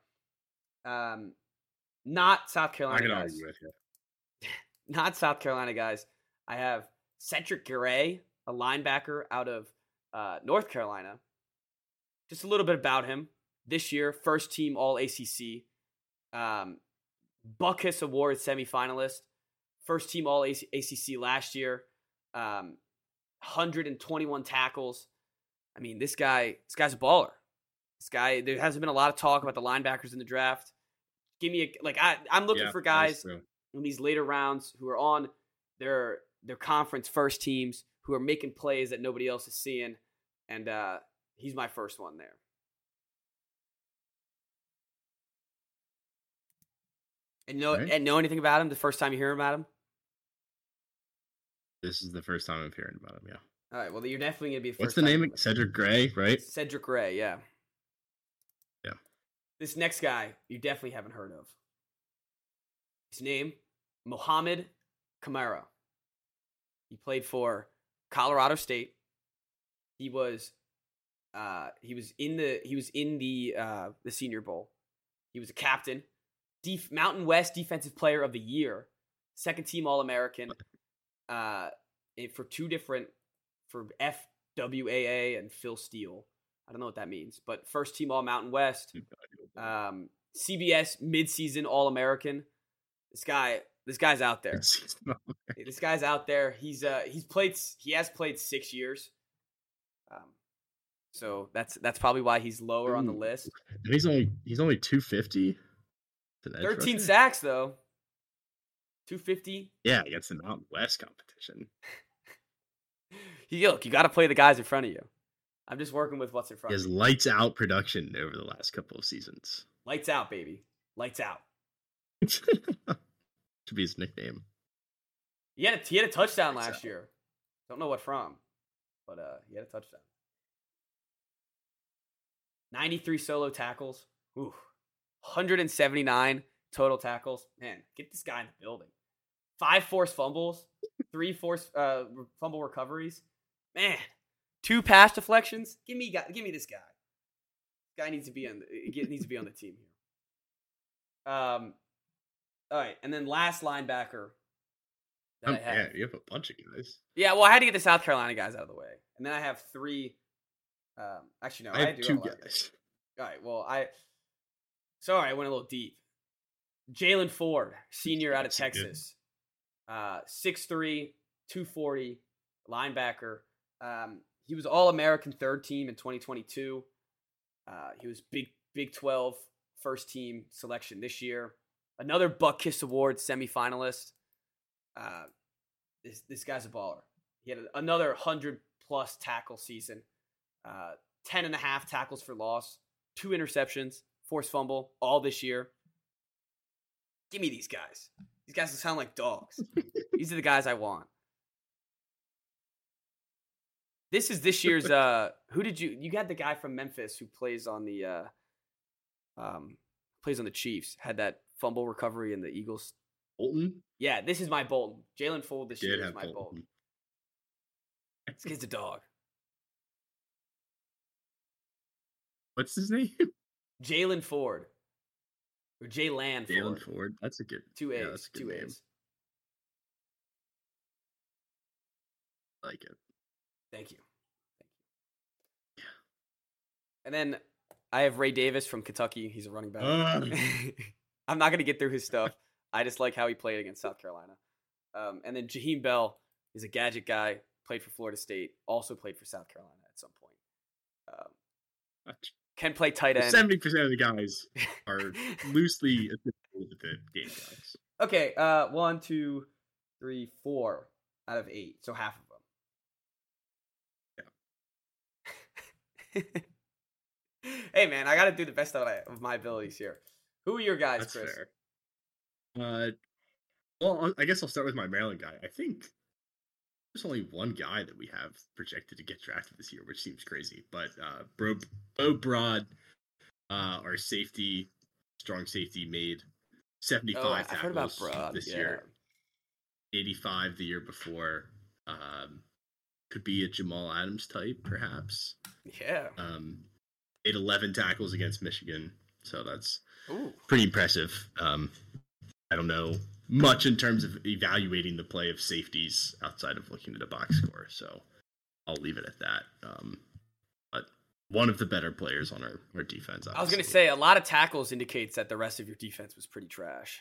Um, not South Carolina. I can guys. argue with you. Not South Carolina guys. I have Cedric Gray, a linebacker out of uh, North Carolina. Just a little bit about him. This year, first team All A C C, um, Buckus Award semifinalist, first team All A C C last year, um, one hundred twenty-one tackles. I mean, this guy, this guy's a baller. This guy, there hasn't been a lot of talk about the linebackers in the draft. Give me a like. I, I'm looking Yeah, for guys that's true. in these later rounds who are on their their conference first teams, who are making plays that nobody else is seeing, and uh, he's my first one there. And know Right. and know anything about him the first time you hear about him? This is the first time I'm hearing about him. Yeah. All right, well, you're definitely gonna be the What's first. the time name? you- Cedric Gray, right? Cedric Gray, yeah. Yeah. This next guy you definitely haven't heard of. His name, Mohamed Kamara. He played for Colorado State. He was, uh, he was in the he was in the uh, the Senior Bowl. He was a captain, Def- Mountain West Defensive Player of the Year, second team All American, uh, and for two different for F W A A and Phil Steele. I don't know what that means, but first team All Mountain West, um, C B S midseason All American. This guy, this guy's out there. This guy's out there. He's uh he's played he has played six years. Um, so that's that's probably why he's lower on the list. And he's only he's only two fifty. Thirteen sacks though. Two fifty. Yeah, against the Mountain West competition. You look, you got to play the guys in front of you. I'm just working with what's in front. He of has me. lights out production over the last couple of seasons. Lights out, baby. Lights out. Should be his nickname. He had a, he had a touchdown Lights last out. year. Don't know what from, but uh, he had a touchdown. ninety-three solo tackles. Ooh. one hundred seventy-nine total tackles. Man, get this guy in the building. Five forced fumbles, three forced uh, fumble recoveries. Man, two pass deflections. Give me, give me this guy. This guy needs to be on. The, needs to be on the team here. Um, all right, and then last linebacker. Oh, yeah, you have a bunch of guys. Yeah, well, I had to get the South Carolina guys out of the way, and then I have three. Um, actually, no, I I, have do two have a lot of guys. All right, well, I. Sorry, I went a little deep. Jalen Ford, senior out of Texas, uh, six three, two forty, linebacker. Um, he was All-American third team in twenty twenty-two. Uh, he was Big Big twelve first team selection this year. Another Buck Kiss Award semifinalist. Uh, this this guy's a baller. He had another one hundred plus tackle season. Uh, ten and a half tackles for loss, two interceptions, forced fumble, all this year. Give me these guys. These guys sound like dogs. These are the guys I want. This is this year's. Uh, who did you? You got the guy from Memphis who plays on the. Uh, um, plays on the Chiefs. Had that fumble recovery in the Eagles. Bolton? Yeah, this is my Bolton. Jalen Ford this Did year is have my Bolton. Bolton. This kid's a dog. What's his name? Jalen Ford. Or Jalen Ford. Jalen Ford. That's a good. Two A's. Yeah, that's a good two name. A's. I like it. Thank you. Thank you. And then I have Ray Davis from Kentucky. He's a running back. Uh. I'm not going to get through his stuff. I just like how he played against South Carolina. Um, and then Jaheim Bell is a gadget guy, played for Florida State, also played for South Carolina at some point. Um, can play tight end. seventy percent of the guys are loosely associated with the Gamecocks. Okay, uh, one, two, three, four out of eight. So half of them. Yeah. Hey, man, I got to do the best of, I, of my abilities here. Who are your guys, That's Chris? fair. Uh, well, I guess I'll start with my Maryland guy. I think there's only one guy that we have projected to get drafted this year, which seems crazy. But uh, Bro, Bo Broad, uh, our safety, strong safety, made seventy-five oh, I tackles heard about Broad, this yeah. year. eighty-five the year before. Um, could be a Jamal Adams type, perhaps. Yeah. Um, made eleven tackles against Michigan, so that's Ooh. pretty impressive. Um, I don't know much in terms of evaluating the play of safeties outside of looking at a box score, so I'll leave it at that. Um, but one of the better players on our, our defense. Obviously. I was going to say, a lot of tackles indicates that the rest of your defense was pretty trash.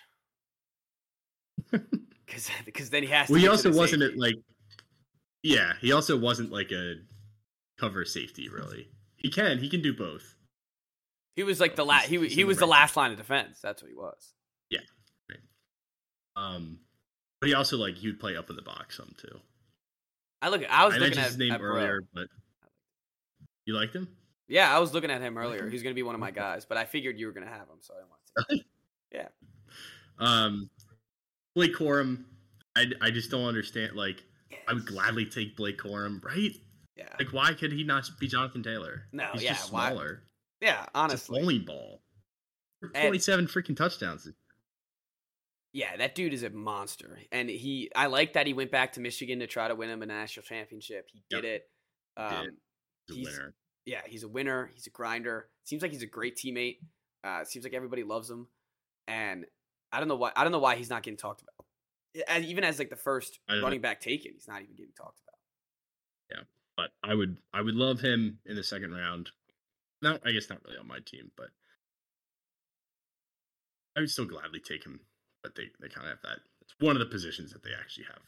Because then he has to. Well, he get also to the wasn't safety. it like, yeah, he also wasn't like a cover safety really. He can, he can do both. He was like the last. He He's he in was the the right last line of defense. That's what he was. Yeah. Right. Um, but he also like he would play up in the box some too. I look. I was I looking mentioned at his name at Bro. earlier, but you liked him? Yeah, I was looking at him earlier. He was going to be one of my guys, but I figured you were going to have him, so I didn't want to. Yeah. Um, Blake Corum, I, I just don't understand. Like, Yes. I would gladly take Blake Corum, right? Yeah. Like, why could he not be Jonathan Taylor? No, He's yeah, just why- smaller. Yeah, It's honestly. a bowling ball. And- twenty-seven freaking touchdowns. Yeah, that dude is a monster. And he I like that he went back to Michigan to try to win him a national championship. He did Yep. it. Um, did. He's a he's- winner. Yeah, he's a winner. He's a grinder. Seems like he's a great teammate. Uh, seems like everybody loves him. And I don't know why I don't know why he's not getting talked about. As, even as like the first I don't running back taken, he's not even getting talked about. But I would I would love him in the second round. Not I guess not really on my team, but I would still gladly take him. But they, they kind of have that. It's one of the positions that they actually have.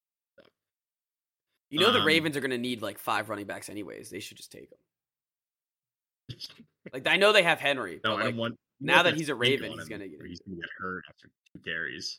You know the Um, Ravens are going to need like five running backs anyways. They should just take him. Like I know they have Henry, No, but I like, don't want. now that that's he's a big Raven, on he's him, gonna get or He's gonna get hurt after two carries.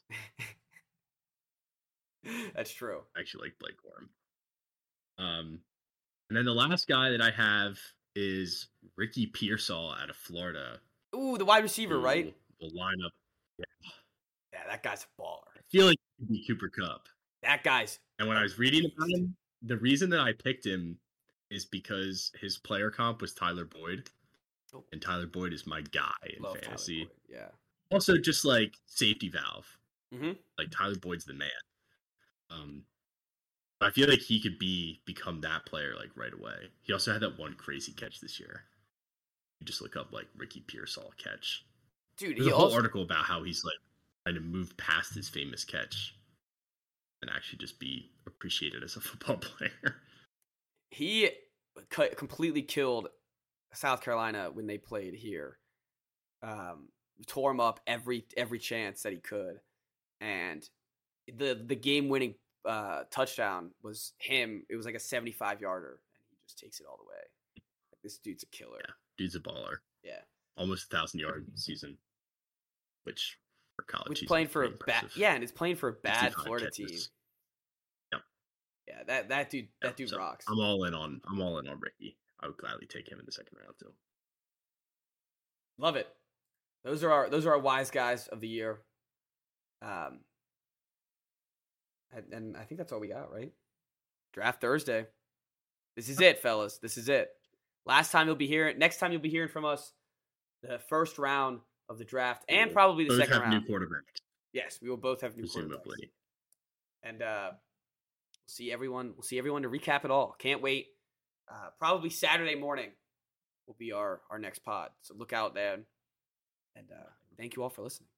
that's true. I actually like Blake Corum. Um, and then the last guy that I have is Ricky Pearsall out of Florida. Ooh, the wide receiver, who right? Will line up. Yeah, that guy's a baller. I feel like he could be Cooper Kupp. That guy's And when I was reading about him, the reason that I picked him is because his player comp was Tyler Boyd. Oh. And Tyler Boyd is my guy in love Tyler fantasy. Boyd. Yeah. Also, just like safety valve. Mm-hmm. Like Tyler Boyd's the man. Um, I feel like he could be become that player like right away. He also had that one crazy catch this year. You just look up like Ricky Pearsall catch. Dude, There's he a whole also, article about how he's like trying to move past his famous catch and actually just be appreciated as a football player. he cu- completely killed South Carolina when they played here. Um, tore him up every every chance that he could, and the the game winning uh, touchdown was him. It was like a seventy-five yarder, and he just takes it all the way. Like, this dude's a killer. Yeah, dude's a baller. Yeah, Almost a thousand yards in the season, which for college, which he's playing for a pretty bad impressive. yeah, and it's playing for a bad sixty-five Florida catches. team. Yep. Yeah, that that dude that Yep, dude so rocks. I'm all in on I'm all in on Ricky. I would gladly take him in the second round too. Love it. Those are our those are our wise guys of the year. Um, and, and I think that's all we got, right? Draft Thursday. This is it, fellas. This is it. Last time you'll be hearing. Next time you'll be hearing from us, the first round of the draft, and probably the Both second have round. new quarterbacks, Yes, we will both have new quarterbacks. presumably. And uh, we'll see everyone. We'll see everyone to recap it all. Can't wait. Uh, probably Saturday morning will be our our next pod. So look out, man. And uh, thank you all for listening.